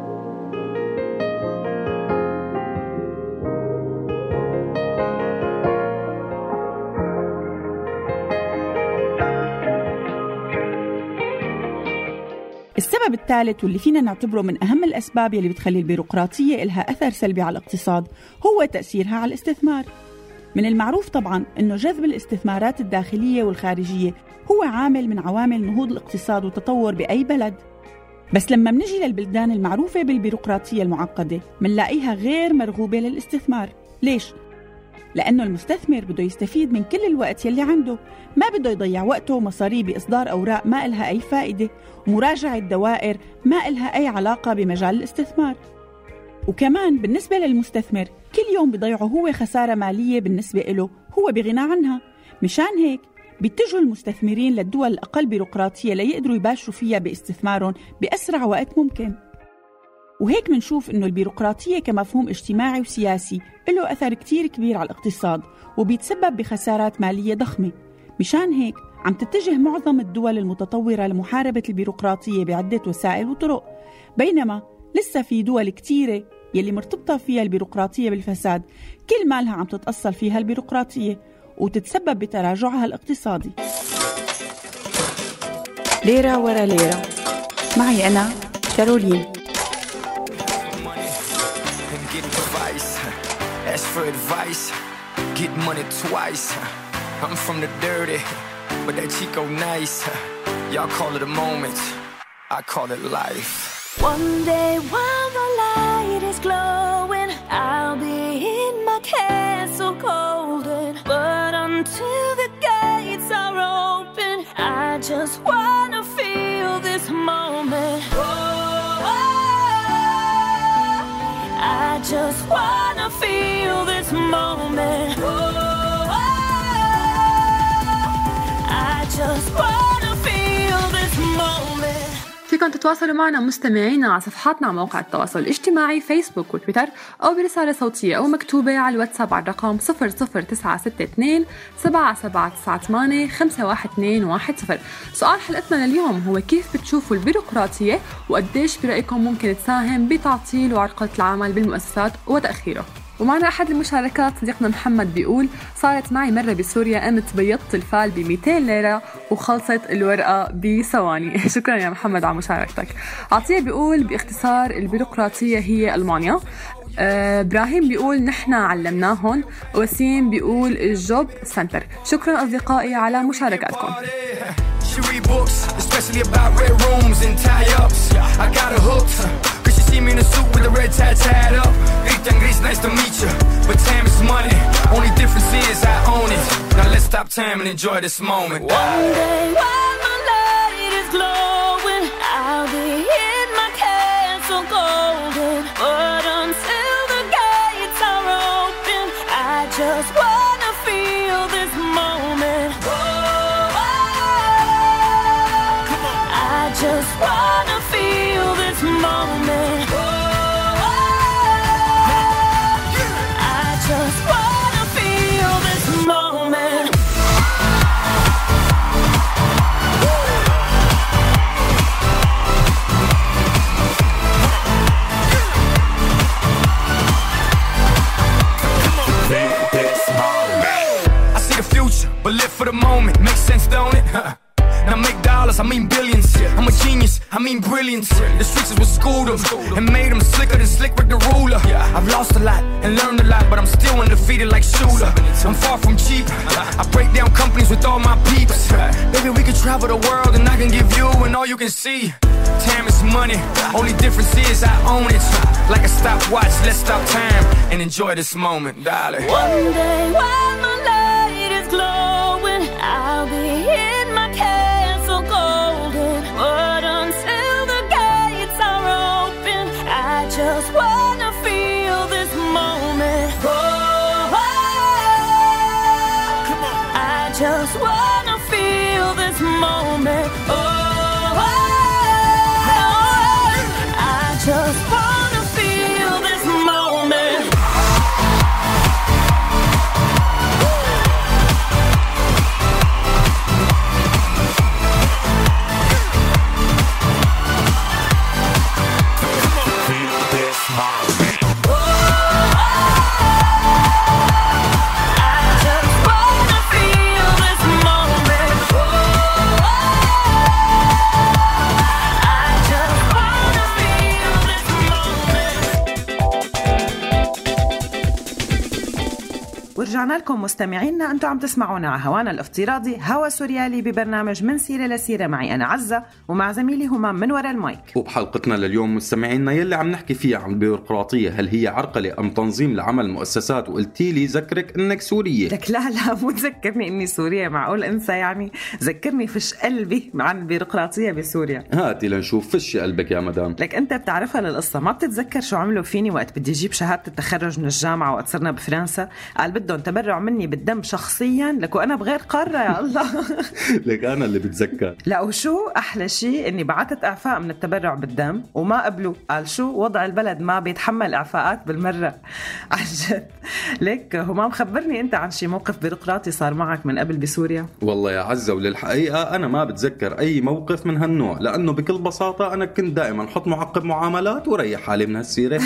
السبب الثالث واللي فينا نعتبره من أهم الأسباب يلي بتخلي البيروقراطية إلها أثر سلبي على الاقتصاد هو تأثيرها على الاستثمار. من المعروف طبعاً أنه جذب الاستثمارات الداخلية والخارجية هو عامل من عوامل نهوض الاقتصاد وتطور بأي بلد. بس لما منجي للبلدان المعروفة بالبيروقراطية المعقدة منلاقيها غير مرغوبة للاستثمار. ليش؟ لأنه المستثمر بده يستفيد من كل الوقت يلي عنده، ما بده يضيع وقته ومصاريه بإصدار أوراق ما إلها أي فائدة ومراجعة دوائر ما إلها أي علاقة بمجال الاستثمار. وكمان بالنسبة للمستثمر كل يوم بضيعه هو خسارة مالية بالنسبة له هو بغنى عنها. مشان هيك بيتجهوا المستثمرين للدول الأقل بيروقراطية ليقدروا يباشروا فيها باستثمارهم بأسرع وقت ممكن. وهيك منشوف إنه البيروقراطية كمفهوم اجتماعي وسياسي له أثر كتير كبير على الاقتصاد وبيتسبب بخسارات مالية ضخمة. مشان هيك عم تتجه معظم الدول المتطورة لمحاربة البيروقراطية بعدة وسائل وطرق، بينما لسه في دول كتيرة يلي مرتبطة فيها البيروقراطية بالفساد كل مالها عم تتأصل فيها البيروقراطية وتتسبب بتراجعها الاقتصادي. ليرة ورا ليرة معي أنا كارولين. Ask for advice, get money twice. I'm from the dirty, but that Chico nice. Y'all call it a moment, I call it life. One day while the light is glowing, I'll be in my castle golden. But until the gates are open, I just wanna feel this moment. Oh, I just wanna feel this moment. Oh, I just wanna feel this moment. فيكم تتواصلوا معنا مستمعينا على صفحاتنا على موقع التواصل الاجتماعي فيسبوك وتويتر أو برسالة صوتية أو مكتوبة على الواتساب على الرقم 00962 7798 51210. سؤال حلقتنا لليوم هو كيف بتشوفوا البيروقراطية وقديش برأيكم ممكن تساهم بتعطيل وعرقلة العمل بالمؤسسات وتأخيره؟ ومعنا أحد المشاركات صديقنا محمد بيقول صارت معي مرة بسوريا قمت بيضت الفال ب200 ليرة وخلصت الورقة بثواني. شكرا يا محمد على مشاركتك. عطية بيقول باختصار البيروقراطية هي ألمانيا. إبراهيم بيقول نحن علمناهن. وسيم بيقول الجوب سنتر. شكرا أصدقائي على مشاركاتكم. She read books, especially about red rooms and tie-ups. I got her hooked, cause she see me in a suit with a red tie tied up. Rita and Gris, nice to meet you, but time is money. Only difference is I own it. Now let's stop time and enjoy this moment. One day while my light is glowing, I'll be in my castle golden. But until the gates are open, I just wanna feel this moment. Just wanna feel this moment. I just wanna feel this moment. I see the future, but live for the moment. Makes sense, don't it? Now make dollars, I mean billions. I'm a genius, I mean brilliance. The streets is what schooled them and made them slicker than Slick Rick the ruler. I've lost a lot and learned a lot, but I'm still undefeated like Shooter. I'm far from cheap. I break down companies with all my peeps. Baby, we could travel the world and I can give you and all you can see. Time is money, only difference is I own it. Like a stopwatch, let's stop time and enjoy this moment, darling. One day while my light is glowing, I'll be in my castle golden. But until the gates are open, I just wanna feel this moment. I just wanna feel this moment. I just wanna feel this moment. ورجعنا لكم مستمعينا. أنتم عم تسمعونا على هوانا الافتراضي هوا سوريالي ببرنامج من سيرة لسيرة معي أنا عزة ومع زميلي همام من وراء المايك. وبحلقتنا لليوم مستمعينا يلي عم نحكي فيها عن البيروقراطية، هل هي عرقلة أم تنظيم لعمل مؤسسات؟ وقلتي لي ذكرك إنك سورية. لك لا مو تذكرني إني سورية، معقول أنسى يعني؟ ذكرني فش قلبي عن البيروقراطية بسوريا. هاتي لنشوف فش قلبك يا مدام. لك أنت بتعرفها للقصة، ما بتتذكر شو عملوا فيني وقت بدي أجيب شهادة التخرج من الجامعة وقت صرنا بفرنسا؟ قال بدهم تبرع مني بالدم شخصيا، لك وأنا بغير قارة يا الله. لك أنا اللي بتذكر. لا وشو أحلى شيء إني بعتت إعفاء من التبرع بالدم وما قبلوا. قال شو وضع البلد ما بيتحمل إعفاءات بالمرة. عن جد. لك همام خبرني أنت عن شي موقف بيروقراطي صار معك من قبل بسوريا. والله يا عزة وللحقيقة أنا ما بتذكر أي موقف من هالنوع، لأنه بكل بساطة أنا كنت دائما حط معقب معاملات وريح حالي من هالسيرة.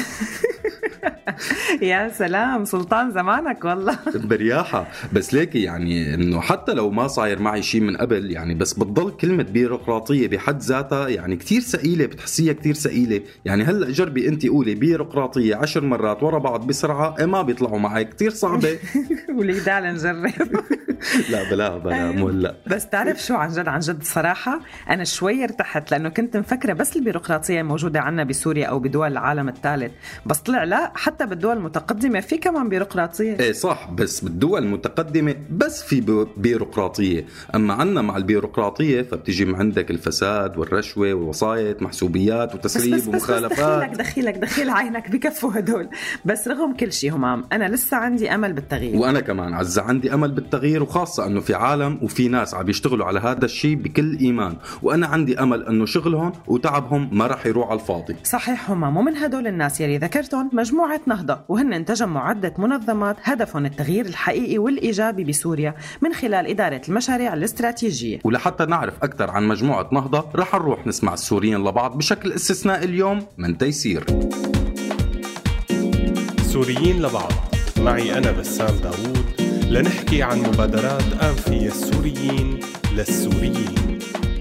يا سلام سلطان زمانك والله. برياحة. بس ليكي يعني انه حتى لو ما صاير معي شيء من قبل يعني، بس بتضل كلمة بيروقراطية بحد ذاتها يعني كتير ثقيلة، بتحسيها كتير ثقيلة. يعني هلا جربي انت قولي بيروقراطية 10 مرات ورا بعض بسرعة ما بيطلعوا معي، كتير صعبة. ولي داعي نجرب. لا بلا مو هلا. بس تعرف شو عن جد صراحة أنا شوي ارتحت، لأنه كنت مفكرة بس البيروقراطية موجودة عنا بسوريا أو بدول العالم الثالث، بس طلع لا، حتى بالدول المتقدمة في كمان بيروقراطية. ايه صح، بس بالدول المتقدمة بس في بيروقراطية، أما عنا مع البيروقراطية فبتجي من عندك الفساد والرشوة والوسايط محسوبيات وتسريب ومخالفات. دخيل عينك بكفوا هدول. بس رغم كل شيء همام أنا لسه عندي أمل بالتغيير. وأنا كمان عزة عندي أمل بالتغيير، وخاصة أنه في عالم وفي ناس عم يشتغلوا على هذا الشيء بكل إيمان، وأنا عندي أمل أنه شغلهم وتعبهم ما رح يروح على الفاضي. صحيح همام. ومن هدول الناس يلي ذكرتهم مجموعة نهضة، وهن تجمع عدة منظمات هدفهم التغيير الحقيقي والإيجابي بسوريا من خلال إدارة المشاريع الاستراتيجية. ولحتى نعرف أكثر عن مجموعة نهضة رح نروح نسمع السوريين لبعض بشكل استثنائي اليوم من تيسير. سوريين لبعض، معي أنا بسام داوود، لنحكي عن مبادرات قام فيها السوريين للسوريين.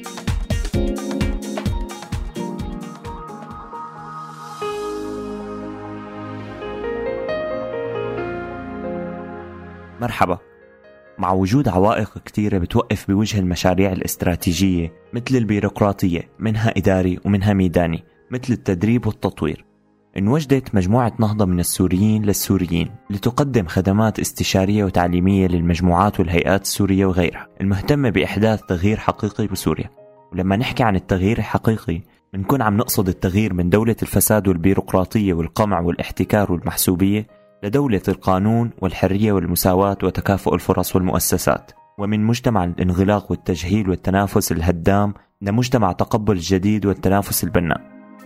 مرحبا. مع وجود عوائق كتيرة بتوقف بوجه المشاريع الاستراتيجية مثل البيروقراطية، منها إداري ومنها ميداني، مثل التدريب والتطوير، انوجدت مجموعة نهضة من السوريين للسوريين لتقدم خدمات استشارية وتعليمية للمجموعات والهيئات السورية وغيرها المهتمة بإحداث تغيير حقيقي بسوريا. ولما نحكي عن التغيير الحقيقي بنكون عم نقصد التغيير من دولة الفساد والبيروقراطية والقمع والاحتكار والمحسوبية لدولة القانون والحرية والمساواة وتكافؤ الفرص والمؤسسات، ومن مجتمع الانغلاق والتجهيل والتنافس الهدام لمجتمع تقبل الجديد والتنافس البناء.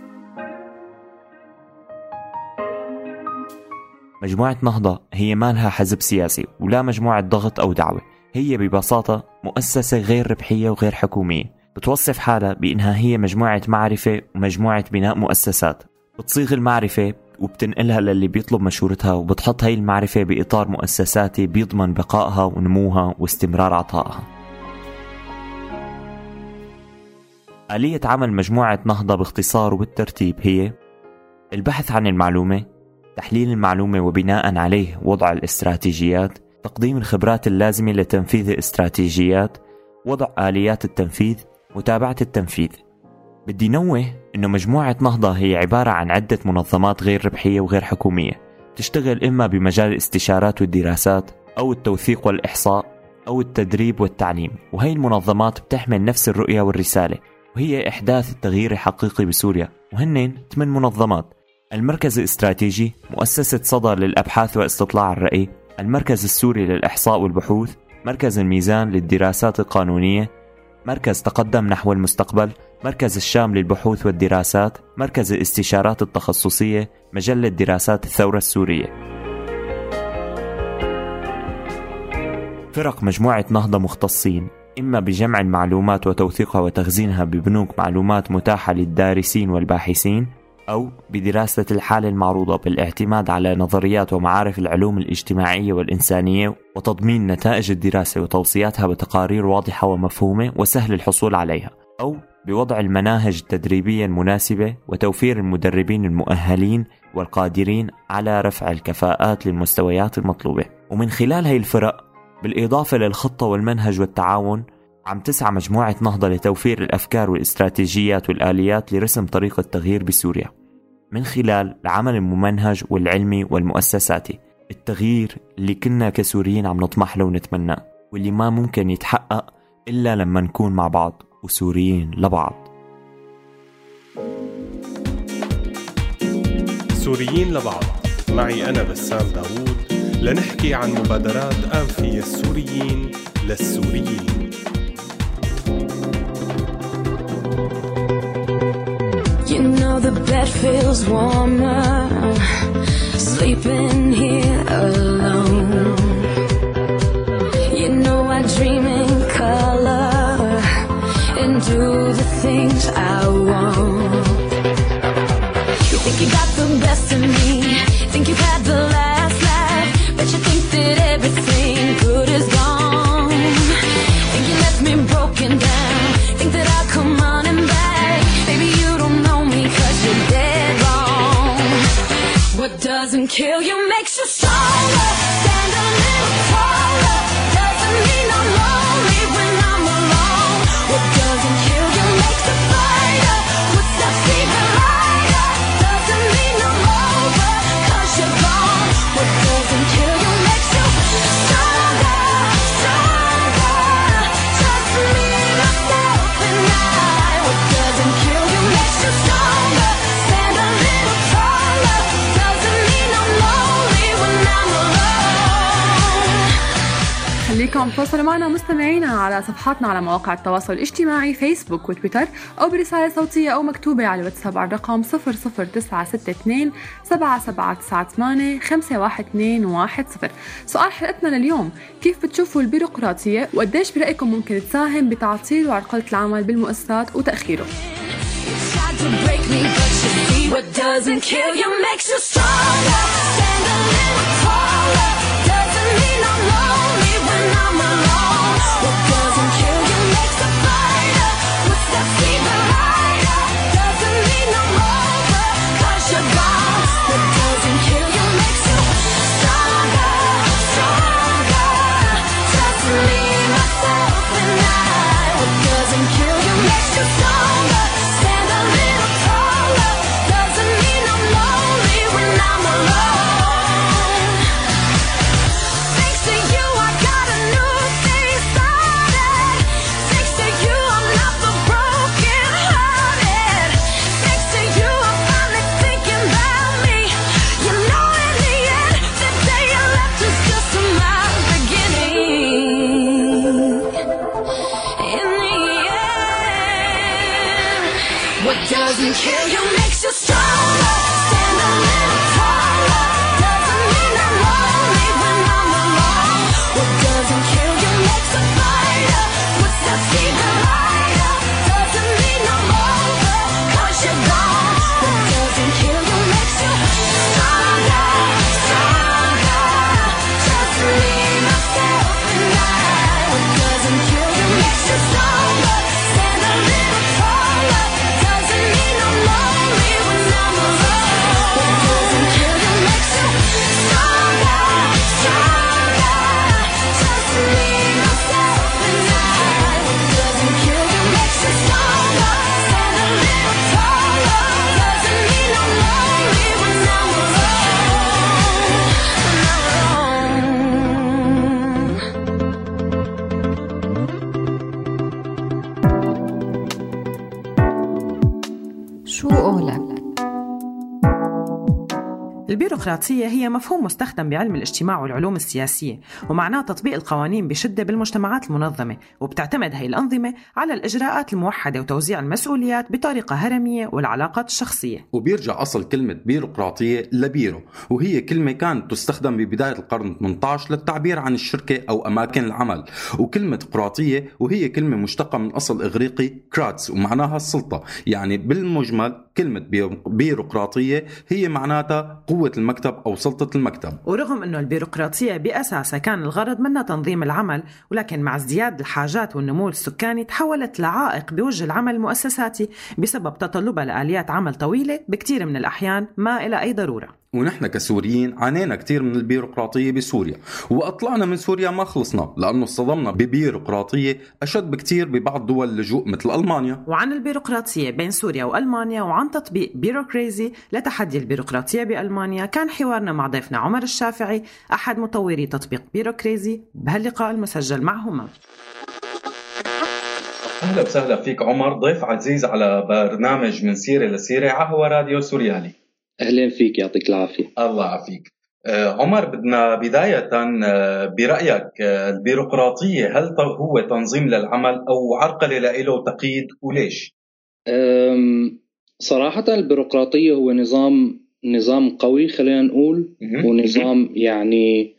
مجموعة نهضة هي ما لها حزب سياسي ولا مجموعة ضغط أو دعوة، هي ببساطة مؤسسة غير ربحية وغير حكومية بتوصف حالها بأنها هي مجموعة معرفة ومجموعة بناء مؤسسات، بتصيغ المعرفة وبتنقلها للي بيطلب مشورتها، وبتحط هاي المعرفة بإطار مؤسساتي بيضمن بقائها ونموها واستمرار عطائها. آلية عمل مجموعة نهضة باختصار وبالترتيب هي البحث عن المعلومة، تحليل المعلومة وبناء عليه وضع الاستراتيجيات، تقديم الخبرات اللازمة لتنفيذ الاستراتيجيات، وضع آليات التنفيذ، متابعة التنفيذ. بدي نوه إنه مجموعة نهضة هي عبارة عن عدة منظمات غير ربحية وغير حكومية تشتغل إما بمجال الاستشارات والدراسات أو التوثيق والإحصاء أو التدريب والتعليم، وهي المنظمات بتحمل نفس الرؤية والرسالة، وهي إحداث التغيير الحقيقي بسوريا. وهنن 8 منظمات: المركز الاستراتيجي، مؤسسة صدى للأبحاث واستطلاع الرأي، المركز السوري للإحصاء والبحوث، مركز الميزان للدراسات القانونية، مركز تقدم نحو المستقبل، مركز الشام للبحوث والدراسات، مركز الاستشارات التخصصية، مجلة دراسات الثورة السورية. فرق مجموعة نهضة مختصين إما بجمع المعلومات وتوثيقها وتخزينها ببنوك معلومات متاحة للدارسين والباحثين، أو بدراسة الحالة المعروضة بالاعتماد على نظريات ومعارف العلوم الاجتماعية والإنسانية وتضمين نتائج الدراسة وتوصياتها بتقارير واضحة ومفهومة وسهل الحصول عليها، أو بوضع المناهج التدريبية المناسبة وتوفير المدربين المؤهلين والقادرين على رفع الكفاءات للمستويات المطلوبة. ومن خلال هاي الفرق بالإضافة للخطة والمنهج والتعاون عم تسعى مجموعة نهضة لتوفير الأفكار والاستراتيجيات والآليات لرسم طريق التغيير بسوريا من خلال العمل الممنهج والعلمي والمؤسساتي، التغيير اللي كنا كسوريين عم نطمح له ونتمناه، واللي ما ممكن يتحقق إلا لما نكون مع بعض وسوريين لبعض. سوريين لبعض، معي أنا بسام داوود، لنحكي عن مبادرات قام فيها السوريين للسوريين. You know the bed feels warmer, sleeping here alone. You know I dream in color and do the things I want. You think you got the best of me, think you've had the last laugh, but you think that everything good is gone. Think you left me broken down, think that I'll come running back. Baby, you don't know me 'cause you're dead wrong. What doesn't kill you makes you stronger. Stand a little taller. Doesn't mean I'm lonely when I'm alone. What doesn't kill you makes a fighter. Footsteps even lighter. Doesn't mean I'm over 'cause you're gone. What doesn't kill you makes you stronger, stronger. Trust me, myself and I. What doesn't kill you makes you stronger. Stand a little taller. Doesn't mean I'm lonely when I'm alone. خليكم تواصلوا معنا مستمعينا على صفحاتنا على مواقع التواصل الاجتماعي فيسبوك وتويتر، أو برسالة صوتية أو مكتوبة على الواتساب على الرقم 00962 7798 51210. سؤال حلقتنا لليوم: كيف بتشوفوا البيروقراطية وقديش برأيكم ممكن تساهم بتعطيل وعرقلة العمل بالمؤسسات وتأخيره؟ To break me, but you see what doesn't kill you makes you stronger. Stand doesn't kill you makes you stronger. Stand a little taller. Doesn't mean I'm lonely when I'm alone. What doesn't kill you makes a fighter. What's that speed the lighter? Doesn't mean I'm over, 'cause you're gone. What doesn't kill you makes you stronger, stronger. Just me, myself, and I. What doesn't kill you makes you stronger. Stand a little taller. Doesn't mean I'm lonely when I'm alone. What doesn't kill you makes you stronger, stronger. Just me, myself, and I. What doesn't kill you makes you stronger. Stand a little taller. Doesn't mean I'm lonely when I'm شو قولك؟ البيروقراطية هي مفهوم مستخدم بعلم الاجتماع والعلوم السياسية، ومعناه تطبيق القوانين بشدة بالمجتمعات المنظمة، وبتعتمد هاي الأنظمة على الإجراءات الموحدة وتوزيع المسؤوليات بطريقة هرمية والعلاقات الشخصية. وبيرجع أصل كلمة بيروقراطية لبيرو، وهي كلمة كانت تستخدم ببداية القرن 18 للتعبير عن الشركة أو أماكن العمل، وكلمة قراطية وهي كلمة مشتقة من أصل إغريقي كراتس ومعناها السلطة. يعني بالمجمل كلمة بيروقراطية هي معناتها قوة المكتب أو سلطة المكتب. ورغم أنه البيروقراطية بأساسها كان الغرض منها تنظيم العمل، ولكن مع ازدياد الحاجات والنمو السكاني تحولت لعائق بوجه العمل المؤسساتي بسبب تطلبها لآليات عمل طويلة بكتير من الأحيان ما إلى أي ضرورة. ونحن كسوريين عانينا كتير من البيروقراطية بسوريا، وأطلعنا من سوريا ما خلصنا لأنه اصطدمنا ببيروقراطية أشد بكتير ببعض دول اللجوء مثل ألمانيا. وعن البيروقراطية بين سوريا وألمانيا وعن تطبيق بيروكريزي لتحدي البيروقراطية بألمانيا كان حوارنا مع ضيفنا عمر الشافعي أحد مطوري تطبيق بيروكريزي بهاللقاء المسجل معهما. أهلا وسهلا فيك عمر، ضيف عزيز على برنامج من سيرة لسيرة عهوى راديو سوريالي. أهلين فيك، يعطيك العافية. الله يعافيك. عمر، بدنا بداية برأيك البيروقراطية هل هو تنظيم للعمل أو عرقلة له تقييد، وليش؟ صراحة البيروقراطية هو نظام قوي خلينا نقول، ونظام يعني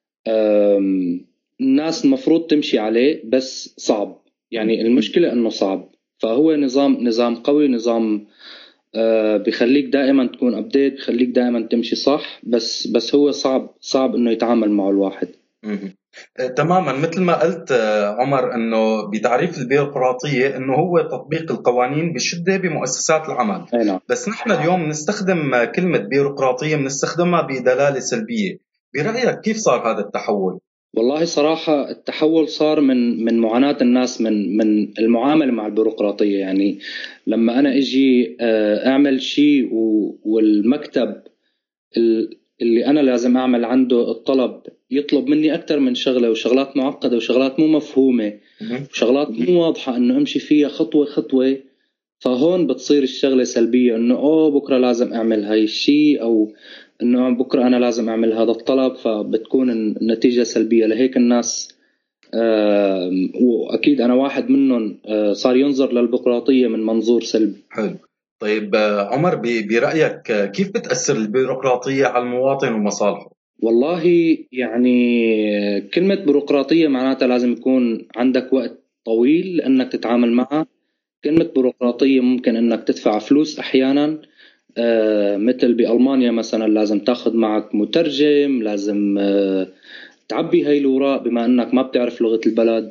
الناس المفروض تمشي عليه بس صعب. يعني المشكلة أنه صعب، فهو نظام قوي، نظام بيخليك دائما تكون أبديت، بيخليك دائما تمشي صح، بس هو صعب انه يتعامل معه الواحد. تماما مثل ما قلت عمر، انه بتعريف البيروقراطية انه هو تطبيق القوانين بشدة بمؤسسات العمل. نعم. بس نحن اليوم نستخدم كلمة بيروقراطية بنستخدمها بدلالة سلبية. برأيك كيف صار هذا التحول؟ والله صراحة التحول صار من معاناة الناس من المعاملة مع البيروقراطية. يعني لما أنا أجي أعمل شيء والمكتب اللي أنا لازم أعمل عنده الطلب يطلب مني أكتر من شغلة، وشغلات معقدة وشغلات مو مفهومة وشغلات مو واضحة إنه أمشي فيها خطوة خطوة، فهون بتصير الشغلة سلبية، إنه بكرة لازم أعمل هاي الشيء، أو إنه بكرة أنا لازم أعمل هذا الطلب، فبتكون النتيجة سلبية. لهيك الناس وأكيد أنا واحد منهم صار ينظر للبيروقراطية من منظور سلبي. حلو. طيب عمر، برأيك كيف بتأثر البيروقراطية على المواطن ومصالحه؟ والله يعني كلمة بيروقراطية معناتها لازم يكون عندك وقت طويل لأنك تتعامل معها. كلمة بيروقراطية ممكن أنك تدفع فلوس أحيانا، مثل بألمانيا مثلا لازم تاخذ معك مترجم، لازم تعبي هاي الوراق بما أنك ما بتعرف لغة البلد.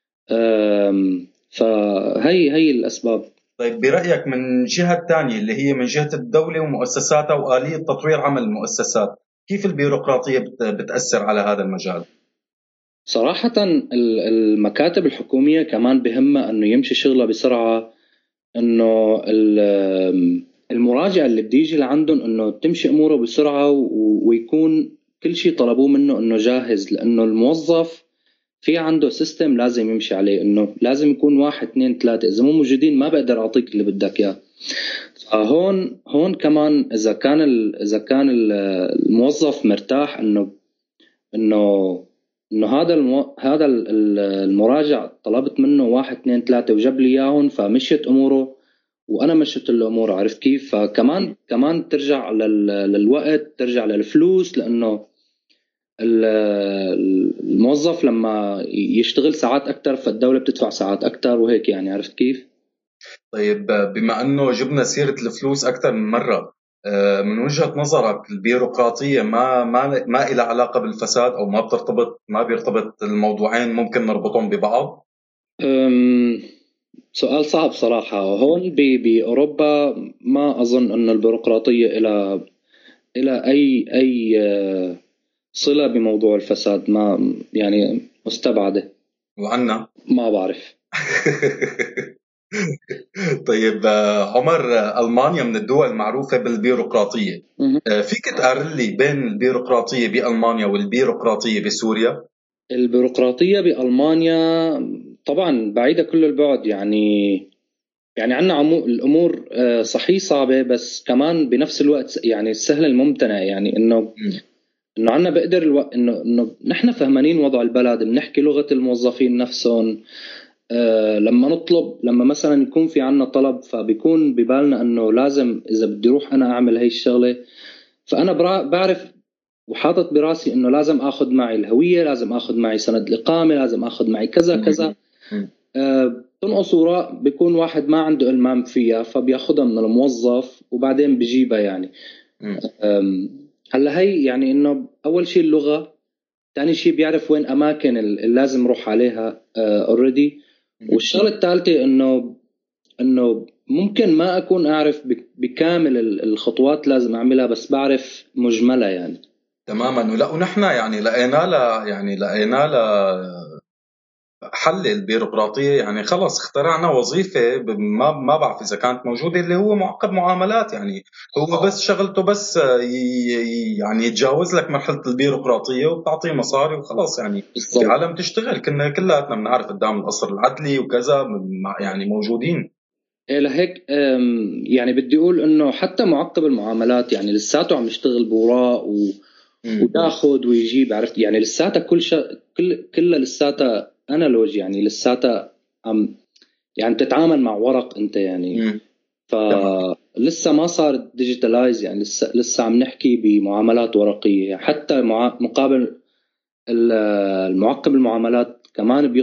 فهي الأسباب. طيب برأيك من جهة تانية اللي هي من جهة الدولة ومؤسساتها وآلية تطوير عمل المؤسسات، كيف البيروقراطية بتأثر على هذا المجال؟ صراحة المكاتب الحكومية كمان بهمها أنه يمشي شغلها بسرعة، أنه المراجع اللي بديجي لعندهم أنه تمشي أموره بسرعة ويكون كل شيء طلبوه منه أنه جاهز، لأنه الموظف في عنده سيستم لازم يمشي عليه، أنه لازم يكون 1 2 3، إذا مو موجودين ما بقدر أعطيك اللي بدك إياه. هون كمان إذا كان الموظف مرتاح إنه هذا المراجع طلبت منه 1 2 3 وجاب لي إياهم، فمشيت أموره وانا مشيت الامور، عرفت كيف؟ فكمان ترجع للوقت، ترجع للفلوس، لانه الموظف لما يشتغل ساعات اكثر فالدوله بتدفع ساعات اكثر وهيك يعني، عرفت كيف؟ طيب بما انه جبنا سيرة الفلوس اكثر من مرة، من وجهة نظرك البيروقراطية ما إلها علاقة بالفساد، او ما بيرتبط الموضوعين، ممكن نربطهم ببعض؟ سؤال صعب صراحة. هون بأوروبا ما أظن أن البيروقراطية إلى أي صلة بموضوع الفساد، ما يعني مستبعدة. وعنا ما بعرف. طيب عمر، ألمانيا من الدول المعروفة بالبيروقراطية. فيك تقارن لي بين البيروقراطية بألمانيا والبيروقراطية بسوريا؟ البيروقراطية بألمانيا طبعا بعيدة كل البعد، يعني عنا الأمور صحيح صعبة، بس كمان بنفس الوقت يعني السهل الممتنع، يعني إنه عنا بقدر إنه نحن فهمانين وضع البلد، بنحكي لغة الموظفين نفسهم. لما مثلا يكون في عنا طلب، فبيكون ببالنا إنه لازم إذا بدي أروح أنا أعمل هاي الشغلة، فأنا بعرف وحاطط براسي إنه لازم أخذ معي الهوية، لازم أخذ معي سند الإقامة، لازم أخذ معي كذا كذا. تنقص وراء بيكون واحد ما عنده إلمام فيها، فبياخدها من الموظف وبعدين بيجيبها يعني. هلا هي يعني إنه أول شيء اللغة، ثاني شيء بيعرف وين أماكن اللي لازم روح عليها already. والشغلة الثالثة إنه ممكن ما أكون أعرف بكامل الخطوات لازم أعملها، بس بعرف مجملة يعني. تماما. ولا ونحن يعني لقينا حل البيروقراطية، يعني خلص اخترعنا وظيفة ما بعرف إذا كانت موجودة، اللي هو معقب معاملات. يعني هو بس شغلته بس يعني يتجاوز لك مرحلة البيروقراطية وبتعطيه مصاري وخلاص. يعني في عالم تشتغل، كلاتنا بنعرف قدام القصر العدلي وكذا يعني موجودين. لهيك يعني بدي أقول إنه حتى معقب المعاملات يعني لساته عم يشتغل بوراء وياخد ويجيب، عرفت يعني لساتها كلها لساتها أنالوج، يعني لساتها يعني تتعامل مع ورق أنت يعني. فلسه ما صار ديجيتالايز، يعني لسه عم نحكي بمعاملات ورقية. حتى مقابل المعقب المعاملات كمان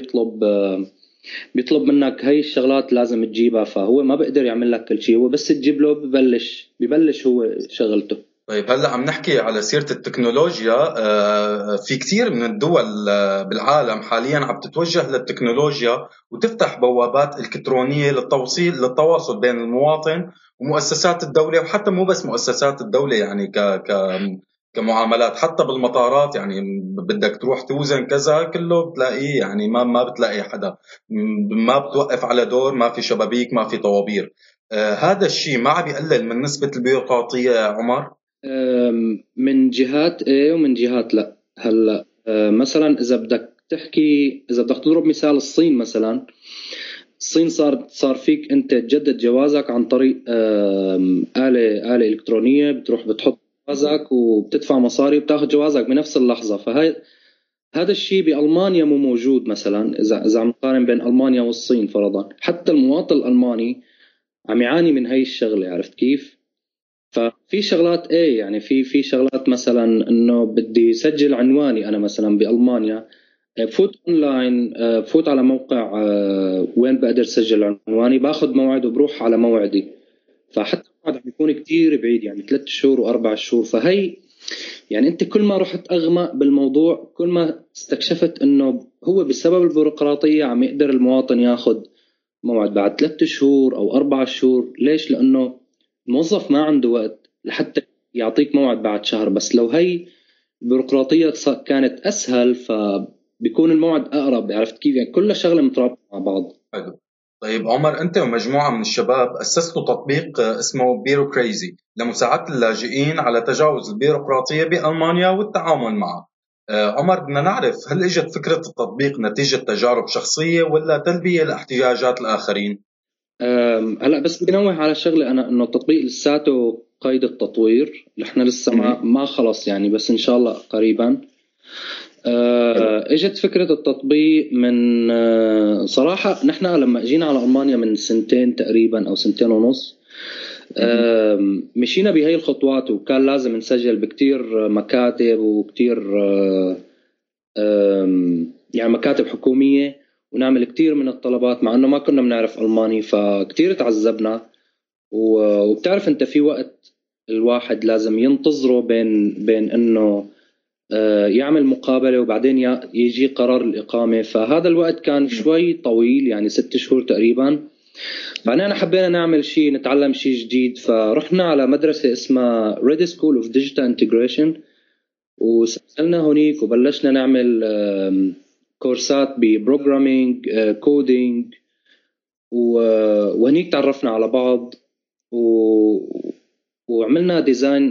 بيطلب منك هاي الشغلات لازم تجيبها، فهو ما بقدر يعمل لك كل شيء، هو بس تجيب له ببلش هو شغلته. طيب هلأ عم نحكي على سيرة التكنولوجيا. في كتير من الدول بالعالم حاليا عم تتوجه للتكنولوجيا وتفتح بوابات إلكترونية للتواصل بين المواطن ومؤسسات الدولة، وحتى مو بس مؤسسات الدولة، يعني كمعاملات حتى بالمطارات. يعني بدك تروح توزن كذا كله بتلاقيه، يعني ما بتلاقي حدا، ما بتوقف على دور، ما في شبابيك، ما في طوابير. هذا الشيء ما عم يقلل من نسبة البيروقراطية يا عمر؟ من جهات ايه ومن جهات لا. هلا مثلا اذا بدك تضرب مثال الصين مثلا. الصين صار فيك انت تجدد جوازك عن طريق آلة إلكترونية، بتروح بتحط جوازك وبتدفع مصاري وبتاخذ جوازك بنفس اللحظة. هذا الشيء بألمانيا مو موجود مثلا. إذا عم نقارن بين ألمانيا والصين فرضا، حتى المواطن الألماني عم يعاني من هاي الشغلة، عرفت كيف؟ ففي شغلات ايه يعني في شغلات مثلا انه بدي سجل عنواني انا مثلا بألمانيا، بفوت اونلاين، بفوت على موقع وين بقدر سجل عنواني، باخذ موعد وبروح على موعدي. فحتى الموعد بيكون كتير بعيد، يعني 3 شهور و4 شهور. فهي يعني انت كل ما رحت اغمق بالموضوع كل ما استكشفت انه هو بسبب البيروقراطية عم يقدر المواطن ياخذ موعد بعد 3 شهور او 4 شهور. ليش؟ لانه الموظف ما عنده وقت لحتى يعطيك موعد بعد شهر. بس لو هي البيروقراطية كانت أسهل فبيكون الموعد أقرب، عرفت كيف؟ يعني كل شغلة مترابطة مع بعض. حلو. طيب عمر، أنت ومجموعة من الشباب أسستوا تطبيق اسمه بيروكريزي لمساعدة اللاجئين على تجاوز البيروقراطية بألمانيا والتعامل معها. عمر، بدنا نعرف هل اجت فكرة التطبيق نتيجة تجارب شخصية ولا تلبية لاحتياجات الآخرين؟ هلا بس بدي نوه على شغله، انا انه التطبيق لساته قيد التطوير، نحن لسه ما خلص يعني، بس ان شاء الله قريبا. اجت فكرة التطبيق من صراحة نحن لما اجينا على ألمانيا من سنتين تقريبا أو سنتين ونص، مشينا بهاي الخطوات، وكان لازم نسجل بكتير مكاتب وكتير يعني مكاتب حكومية، ونعمل كتير من الطلبات مع أنه ما كنا بنعرف ألماني، فكتير تعذبنا. وبتعرف أنت في وقت الواحد لازم ينتظره بين أنه يعمل مقابلة وبعدين يجي قرار الإقامة، فهذا الوقت كان شوي طويل، يعني 6 شهور تقريبا. فأنا حبينا نعمل شيء، نتعلم شيء جديد، فرحنا على مدرسة اسمها Ready School of Digital Integration، وسجلنا هونيك وبلشنا نعمل كورسات ببروجرامينج كودينج، وهنيك تعرفنا على بعض وعملنا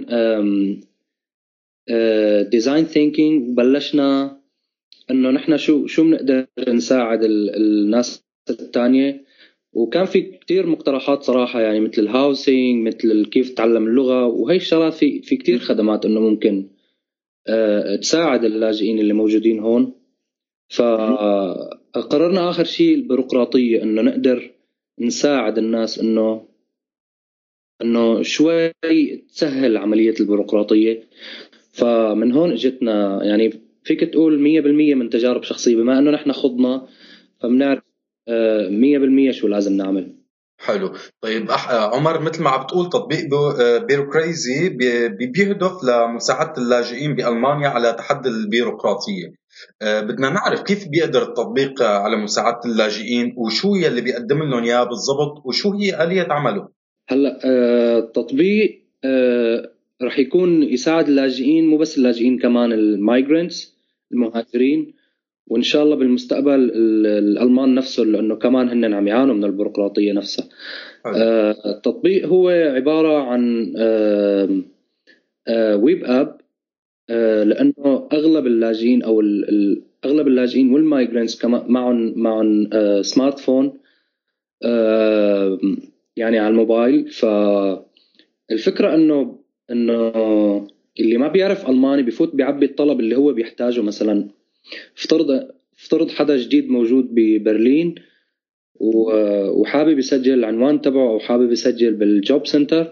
ديزاين ثينكينج، وبلشنا انه نحن شو بنقدر نساعد الناس الثانيه. وكان في كتير مقترحات صراحه، يعني مثل الهاوسينج، مثل كيف تتعلم اللغه، وهي الشغلات في كتير خدمات انه ممكن تساعد اللاجئين اللي موجودين هون. فقررنا آخر شيء البيروقراطية، إنه نقدر نساعد الناس إنه شوي تسهل عملية البيروقراطية. فمن هون اجتنا، يعني فيك تقول 100% من تجارب شخصية، بما إنه نحن خضنا فبنعرف 100% شو لازم نعمل. حلو. طيب عمر، مثل ما عم بتقول تطبيق بيروكريزي بيهدف لمساعدة اللاجئين بألمانيا على تحدي البيروقراطية. بدنا نعرف كيف بيقدر التطبيق على مساعدة اللاجئين، وشو يلي بيقدم لهم إياه بالضبط، وشو هي آلية عمله؟ هلا التطبيق رح يكون يساعد اللاجئين، مو بس اللاجئين، كمان المايجرنتس، المهاجرين، وإن شاء الله بالمستقبل الألمان نفسه، لأنه كمان هن عم يعانوا من البيروقراطية نفسها. التطبيق هو عبارة عن ويب أب، لأنه أغلب اللاجئين أو أغلب اللاجئين والمايجرنتس كمان معهم سمارت فون، يعني على الموبايل. فالفكرة إنه اللي ما بيعرف ألماني بيفوت بيعبي الطلب اللي هو بيحتاجه. مثلا افترض حدا جديد موجود ببرلين وحابب يسجل العنوان تبعه، أو حابب يسجل بالجوب سنتر.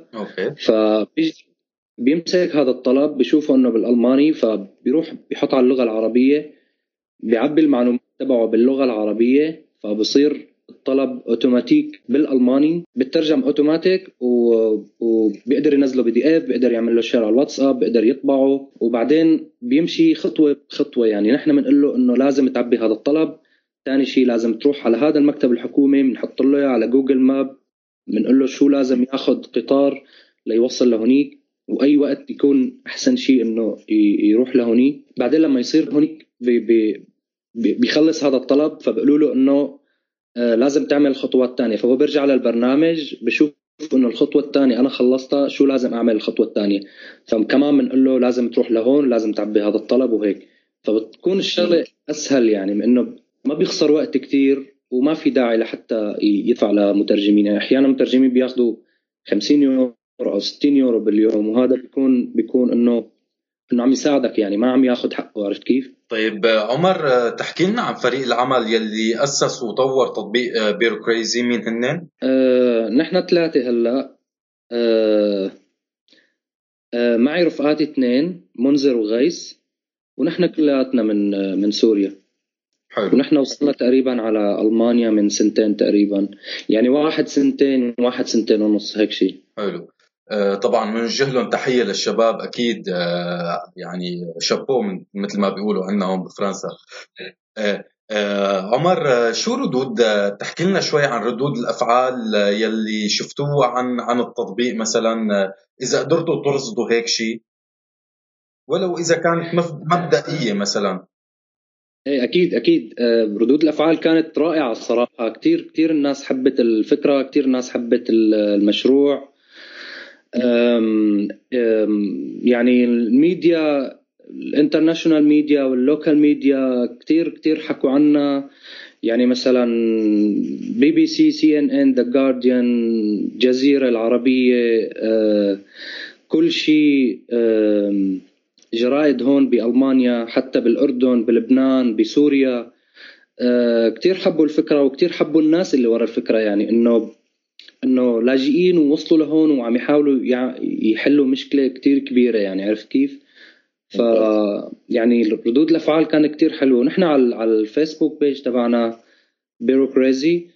فبيمسك هذا الطلب، بيشوفه إنه بالألماني، فبيروح بيحط على اللغة العربية، بيعبي المعلومات تبعه باللغة العربية، فبصير الطلب اوتوماتيك بالألماني، بترجم اوتوماتيك، وبيقدر ينزله PDF، بيقدر يعمل له شير على الواتساب، بيقدر يطبعه، وبعدين بيمشي خطوة بخطوة. يعني نحن بنقول له انه لازم تعبي هذا الطلب، ثاني شيء لازم تروح على هذا المكتب الحكومي، بنحط له على جوجل ماب، بنقول له شو لازم ياخذ قطار ليوصل لهونيك، واي وقت يكون احسن شيء انه يروح لهونيك. بعدين لما يصير هونيك بيخلص هذا الطلب، فبقولوا له انه لازم تعمل الخطوات الثانية، فهو بيرجع للبرنامج بشوف انه الخطوة الثانية انا خلصتها، شو لازم اعمل الخطوة الثانية. فكمان بنقول له لازم تروح لهون، لازم تعبي هذا الطلب وهيك. فبتكون الشغلة اسهل، يعني من انه ما بيخسر وقت كتير، وما في داعي لحتى يدفع لمترجمين. يعني احيانا مترجمين بياخذوا 50 يورو او 60 يورو باليوم، وهذا بيكون انه عم يساعدك، يعني ما عم ياخذ حقه. عرفت كيف؟ طيب عمر، تحكي لنا عن فريق العمل يلي أسس وطور تطبيق بيروكريزي، مين هن؟ نحن 3 هلا. معي رفقاتي 2، منذر وغيث، ونحن كلياتنا من سوريا. حلو. ونحن وصلنا تقريبا على ألمانيا من 2 تقريبا، يعني 1 2 1 2 ونص هيك شيء. حلو. طبعا بنوجه لهم تحية للشباب أكيد، يعني شابو مثل ما بيقولوا عنا هون بفرنسا. عمر، شو ردود، تحكي لنا شوي عن ردود الأفعال يلي شفتوها عن التطبيق مثلا، إذا قدرتوا ترصدوا هيك شيء، ولو إذا كانت مبدئية مثلا. أكيد ردود الأفعال كانت رائعة الصراحة. كتير الناس حبت الفكرة، كتير الناس حبت المشروع. يعني الميديا، الانترناشونال ميديا واللوكال ميديا كتير حكوا عنا. يعني مثلا BBC، CNN، The Guardian، جزيرة العربية، كل شيء جرائد هون بألمانيا، حتى بالأردن، بلبنان، بسوريا، كتير حبوا الفكرة وكتير حبوا الناس اللي ورا الفكرة. يعني إنه لاجئين ووصلوا لهون وعم يحاولوا يحلوا مشكلة كتير كبيرة، يعني عرفت كيف؟ يعني ردود الأفعال كان كتير حلو. نحن على الفيسبوك بيج تبعنا بيروقراطي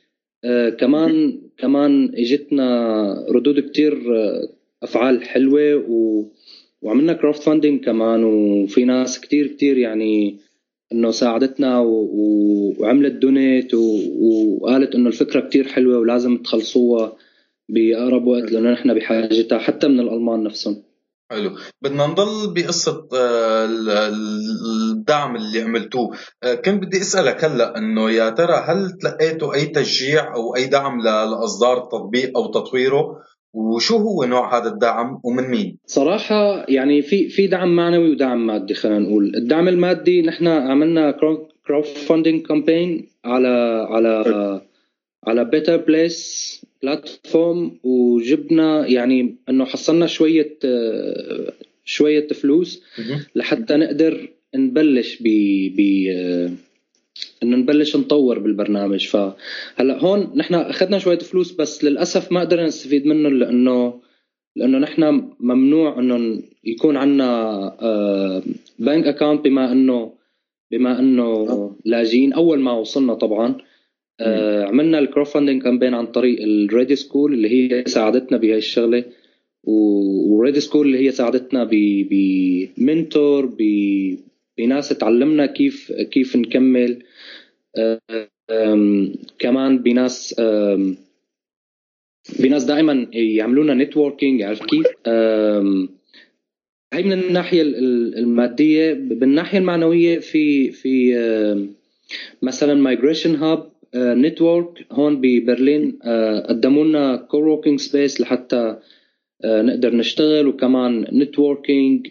كمان اجتنا ردود كتير أفعال حلوة، وعملنا كراود فاندنج كمان، وفي ناس كتير يعني إنه ساعدتنا وعملت دونيت وقالت إنه الفكرة كتير حلوة ولازم تخلصوها بأقرب وقت، لأنه نحن بحاجتها حتى من الألمان نفسهم. حلو. بدنا نضل بقصة الدعم اللي عملتوه. كنت بدي أسألك هلأ إنه يا ترى هل تلقيتوا أي تشجيع أو أي دعم لإصدار التطبيق أو تطويره؟ وشو هو نوع هذا الدعم ومن مين؟ صراحة يعني في دعم معنوي ودعم مادي. خلينا نقول الدعم المادي، نحن عملنا كراود فاندنج كامبين على بيتر بليس بلاتفورم، وجبنا يعني انه حصلنا شوية فلوس لحتى نقدر نبلش انه نبلش نطور بالبرنامج. فهلا هون نحن اخذنا شوية فلوس، بس للاسف ما قدرنا نستفيد منه لانه نحن ممنوع انه يكون عنا بنك اكاونت، بما انه لاجئين. اول ما وصلنا طبعا عملنا الكراود فاندنج كامبين عن طريق الريدي سكول اللي هي ساعدتنا بهاي الشغله، وريدي سكول اللي هي ساعدتنا بمنتور، بناس تعلمنا كيف نكمل، كمان بناس دائما يعملونا نتوركينج، عارف كيف؟ هاي من الناحيه الماديه. بالناحيه المعنويه في مثلا مايجريشن هاب نتورك هون ببرلين، قدموا لنا كووركينج سبيس لحتى نقدر نشتغل، وكمان نتوركينج،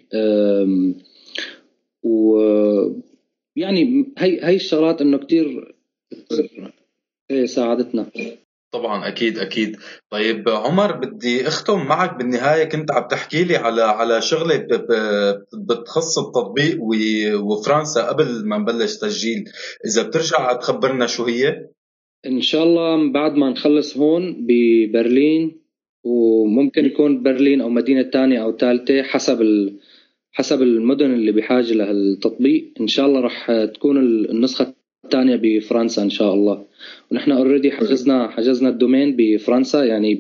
ويعني هاي الشغلات انه كتير ساعدتنا. طبعا اكيد. طيب عمر، بدي اختم معك بالنهايه. كنت عم تحكي لي على شغله بتخص التطبيق وفرنسا قبل ما نبلش تسجيل، اذا بترجع تخبرنا شو هي؟ ان شاء الله بعد ما نخلص هون ببرلين، وممكن يكون برلين او مدينه تانية او ثالثه حسب المدن اللي بحاجه لهالتطبيق. ان شاء الله راح تكون النسخه الثانيه بفرنسا ان شاء الله. ونحن اوريدي حجزنا الدومين بفرنسا، يعني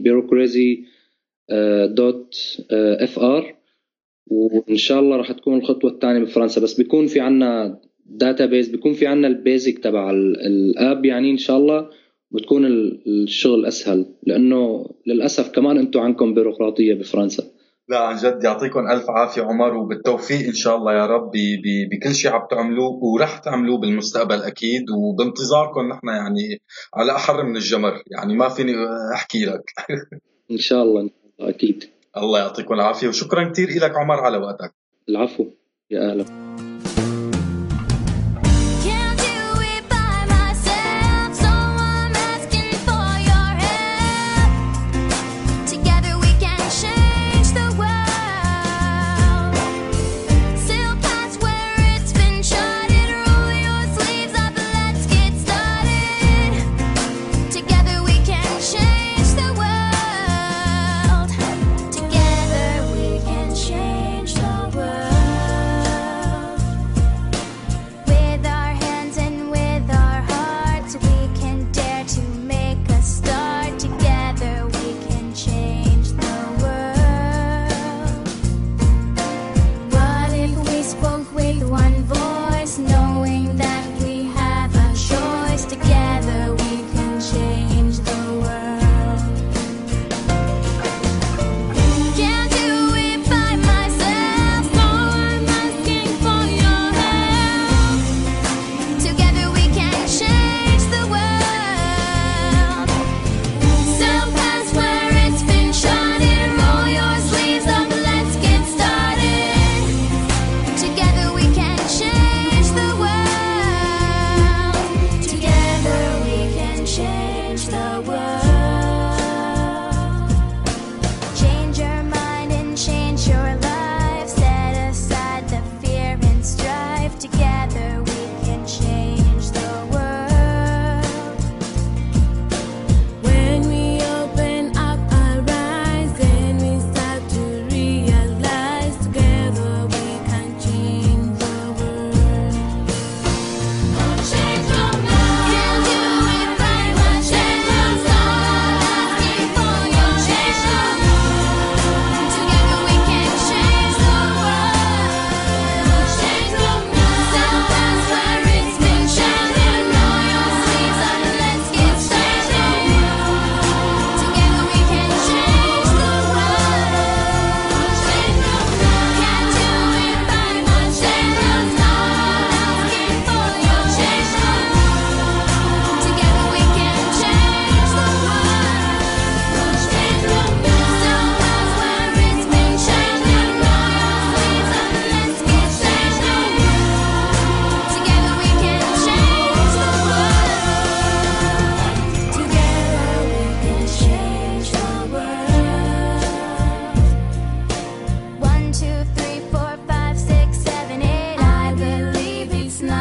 bureaucrazy.fr، وان شاء الله راح تكون الخطوه الثانيه بفرنسا. بس بيكون في عنا داتابيز، بيكون في عنا البيزك تبع الاب، يعني ان شاء الله بتكون الشغل اسهل، لانه للاسف كمان انتم عندكم بيروقراطيه بفرنسا. لا عن جد، يعطيكم ألف عافية عمر، وبالتوفيق إن شاء الله يا رب بكل شيء عم تعملوه ورح تعملوه بالمستقبل أكيد، وبانتظاركم نحن يعني على أحر من الجمر، يعني ما فيني أحكي لك. إن شاء الله أكيد. الله يعطيكم العافية، وشكرا كتير إلك عمر على وقتك. العفو، يا أهلا.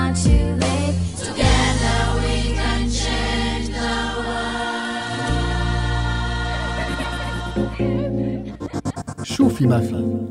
not too late. Together we can change the world. شوفي ما في.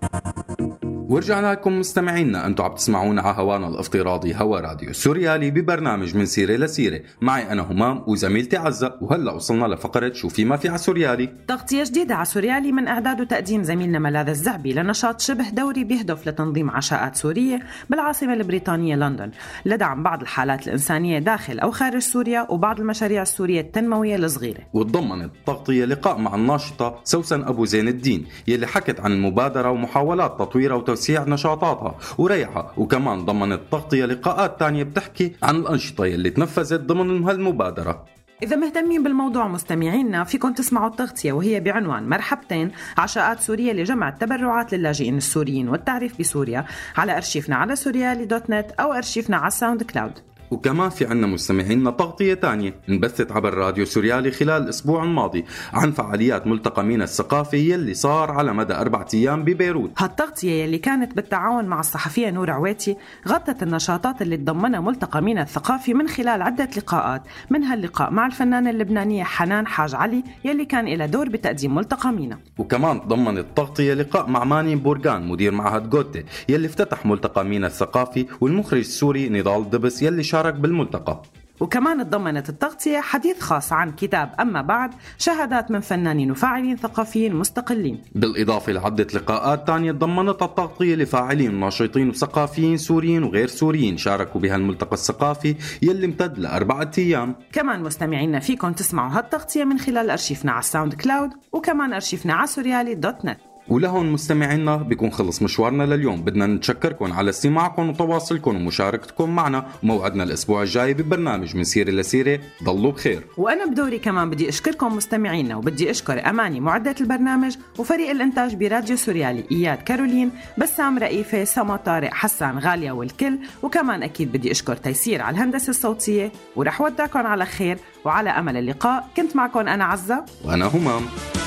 ورجعنا لكم مستمعينا، انتم عم تسمعونا على هوانا الافتراضي هوا راديو سوريالي ببرنامج من سيرة لسيرة. معي انا همام وزميلتي عزة، وهلا وصلنا لفقرة شو في ما في على سوريالي. تغطية جديدة على سوريالي من اعداد وتقديم زميلنا ملاذ الزعبي لنشاط شبه دوري بيهدف لتنظيم عشاءات سورية بالعاصمة البريطانية لندن لدعم بعض الحالات الإنسانية داخل أو خارج سوريا وبعض المشاريع السورية التنموية الصغيرة. وتضمنت التغطية لقاء مع الناشطة سوسن أبو زين الدين يلي حكت عن المبادرة ومحاولات تطويرها وتوسيع نشاطاتها وريعها، وكمان ضمنت تغطية لقاءات تانية بتحكي عن الأنشطة يلي تنفذت ضمن هالمبادرة. إذا مهتمين بالموضوع مستمعينا فيكم تسمعوا التغطية وهي بعنوان مرحبتين عشاءات سورية لجمع التبرعات للاجئين السوريين والتعريف بسوريا على أرشيفنا على سوريالي.net أو أرشيفنا على الساوند كلاود. وكمان في عنا مستمعينا تغطية تانية انبثت عبر راديو سوريالي خلال الأسبوع الماضي عن فعاليات ملتقى مينا الثقافي يلي صار على مدى 4 أيام ببيروت. هالتغطية يلي كانت بالتعاون مع الصحفية نور عويتي غطت النشاطات اللي تضمنها ملتقى مينا الثقافي من خلال عدة لقاءات، منها اللقاء مع الفنانة اللبنانية حنان حاج علي يلي كان إلى دور بتقديم ملتقى مينا. وكمان ضمنت التغطية لقاء مع ماني بورغان مدير معهد جوتي يلي افتتح ملتقى مينا الثقافي، والمخرج السوري نضال دبس يلي شارك بالملتقى. وكمان تضمنت التغطية حديث خاص عن كتاب أما بعد شهادات من فنانين وفاعلين ثقافيين مستقلين، بالإضافة لعدة لقاءات تانية ضمنت التغطية لفاعلين وناشطين وثقافيين سوريين وغير سوريين شاركوا بها الملتقى الثقافي يلي امتد ل4 أيام. كمان مستمعينا فيكم تسمعوا هالتغطية من خلال أرشيفنا على الساوند كلاود وكمان أرشيفنا على سوريالي.net. ولهون مستمعينا بيكون خلص مشوارنا لليوم. بدنا نتشكركم على استماعكم وتواصلكم ومشاركتكم معنا. موعدنا الأسبوع الجاي ببرنامج من سيرة لسيرة. ضلوا بخير. وأنا بدوري كمان بدي أشكركم مستمعينا، وبدي أشكر أماني معدة البرنامج وفريق الإنتاج براديو سوريالي، إياد كارولين، بسام رئيفة، سما طارق، حسان غالية والكل. وكمان أكيد بدي أشكر تيسير على الهندسة الصوتية، ورح ودعكم على خير وعلى أمل اللقاء. كنت معكم أنا عزة وأنا همام.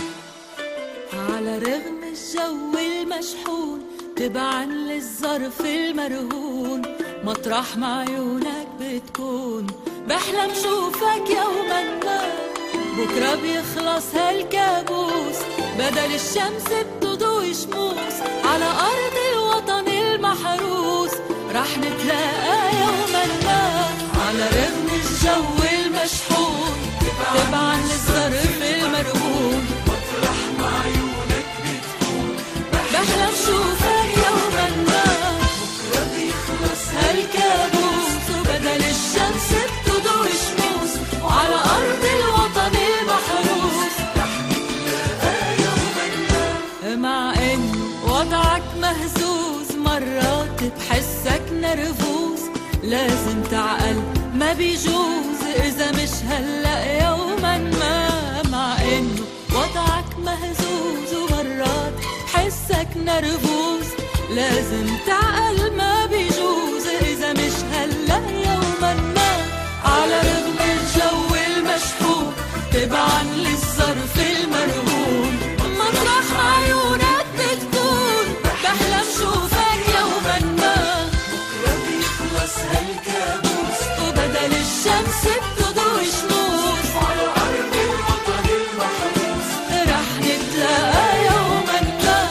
على رغم الجو المشحون تبعا للظرف المرهون، مطرح ما عيونك بتكون بحلم شوفك يوما ما. بكرة بيخلص هالكابوس بدل الشمس بتضوي شموس، على أرض الوطن المحروس رح نتلاقى يوما ما. على رغم الجو المشحون تبعا للظرف المرهون، مطرح ما عيونك بتكون بحلم شوفك يوما ما. بكرة بيخلص هالكابوس وبدل الشمس بتضوي شموس، وعلى أرض الوطن المحروس رح نتلاقى يوما ما. مع إن وضعك مهزوز مرات بحسك نرفوز، لازم تعقل ما بيجوز إذا مش هلأ يوما ما. مع إنه وضعك مهزوز ومرات حسك نرفوز، لازم تعقل ما بيجوز إذا مش هلأ يوما ما. على رغم الجو المشحون تبعا للظرف المرهون، مطرح عيونك بتكون بحلم شوفك يوما ما. بكرة بيخلص هالكابوس وبدل الشمس بتضوي شموس، على أرض الوطن المحروس رح نتلاقى يوما ما.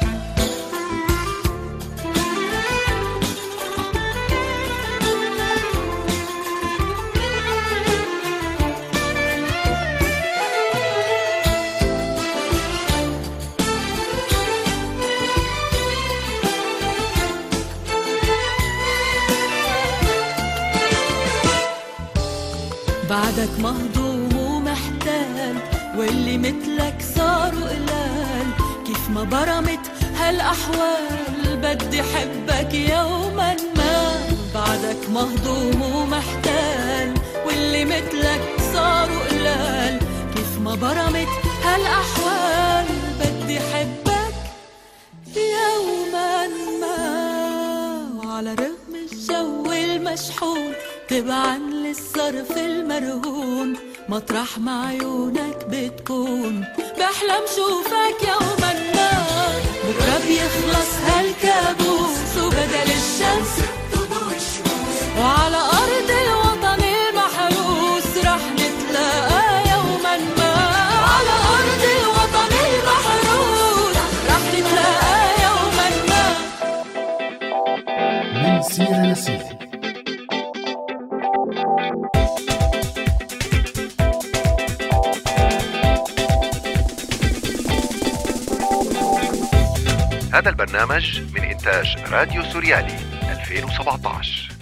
بعدك مهضوم ومحتال واللي مثلك صاروا قلال، كيف ما برمت هالأحوال بدي حبك يوما ما. بعدك مهضوم ومحتال واللي مثلك صاروا قلال، كيف ما برمت هالأحوال بدي حبك يوما ما. وعلى رغم الجو المشحون تبعا للظرف المرهون، مطرح ما عيونك بتكون بحلم شوفك يوما ما. بكرة بيخلص هالكابوس وبدل الشمس تضوي شموس، هذا البرنامج من إنتاج راديو سوريالي 2017.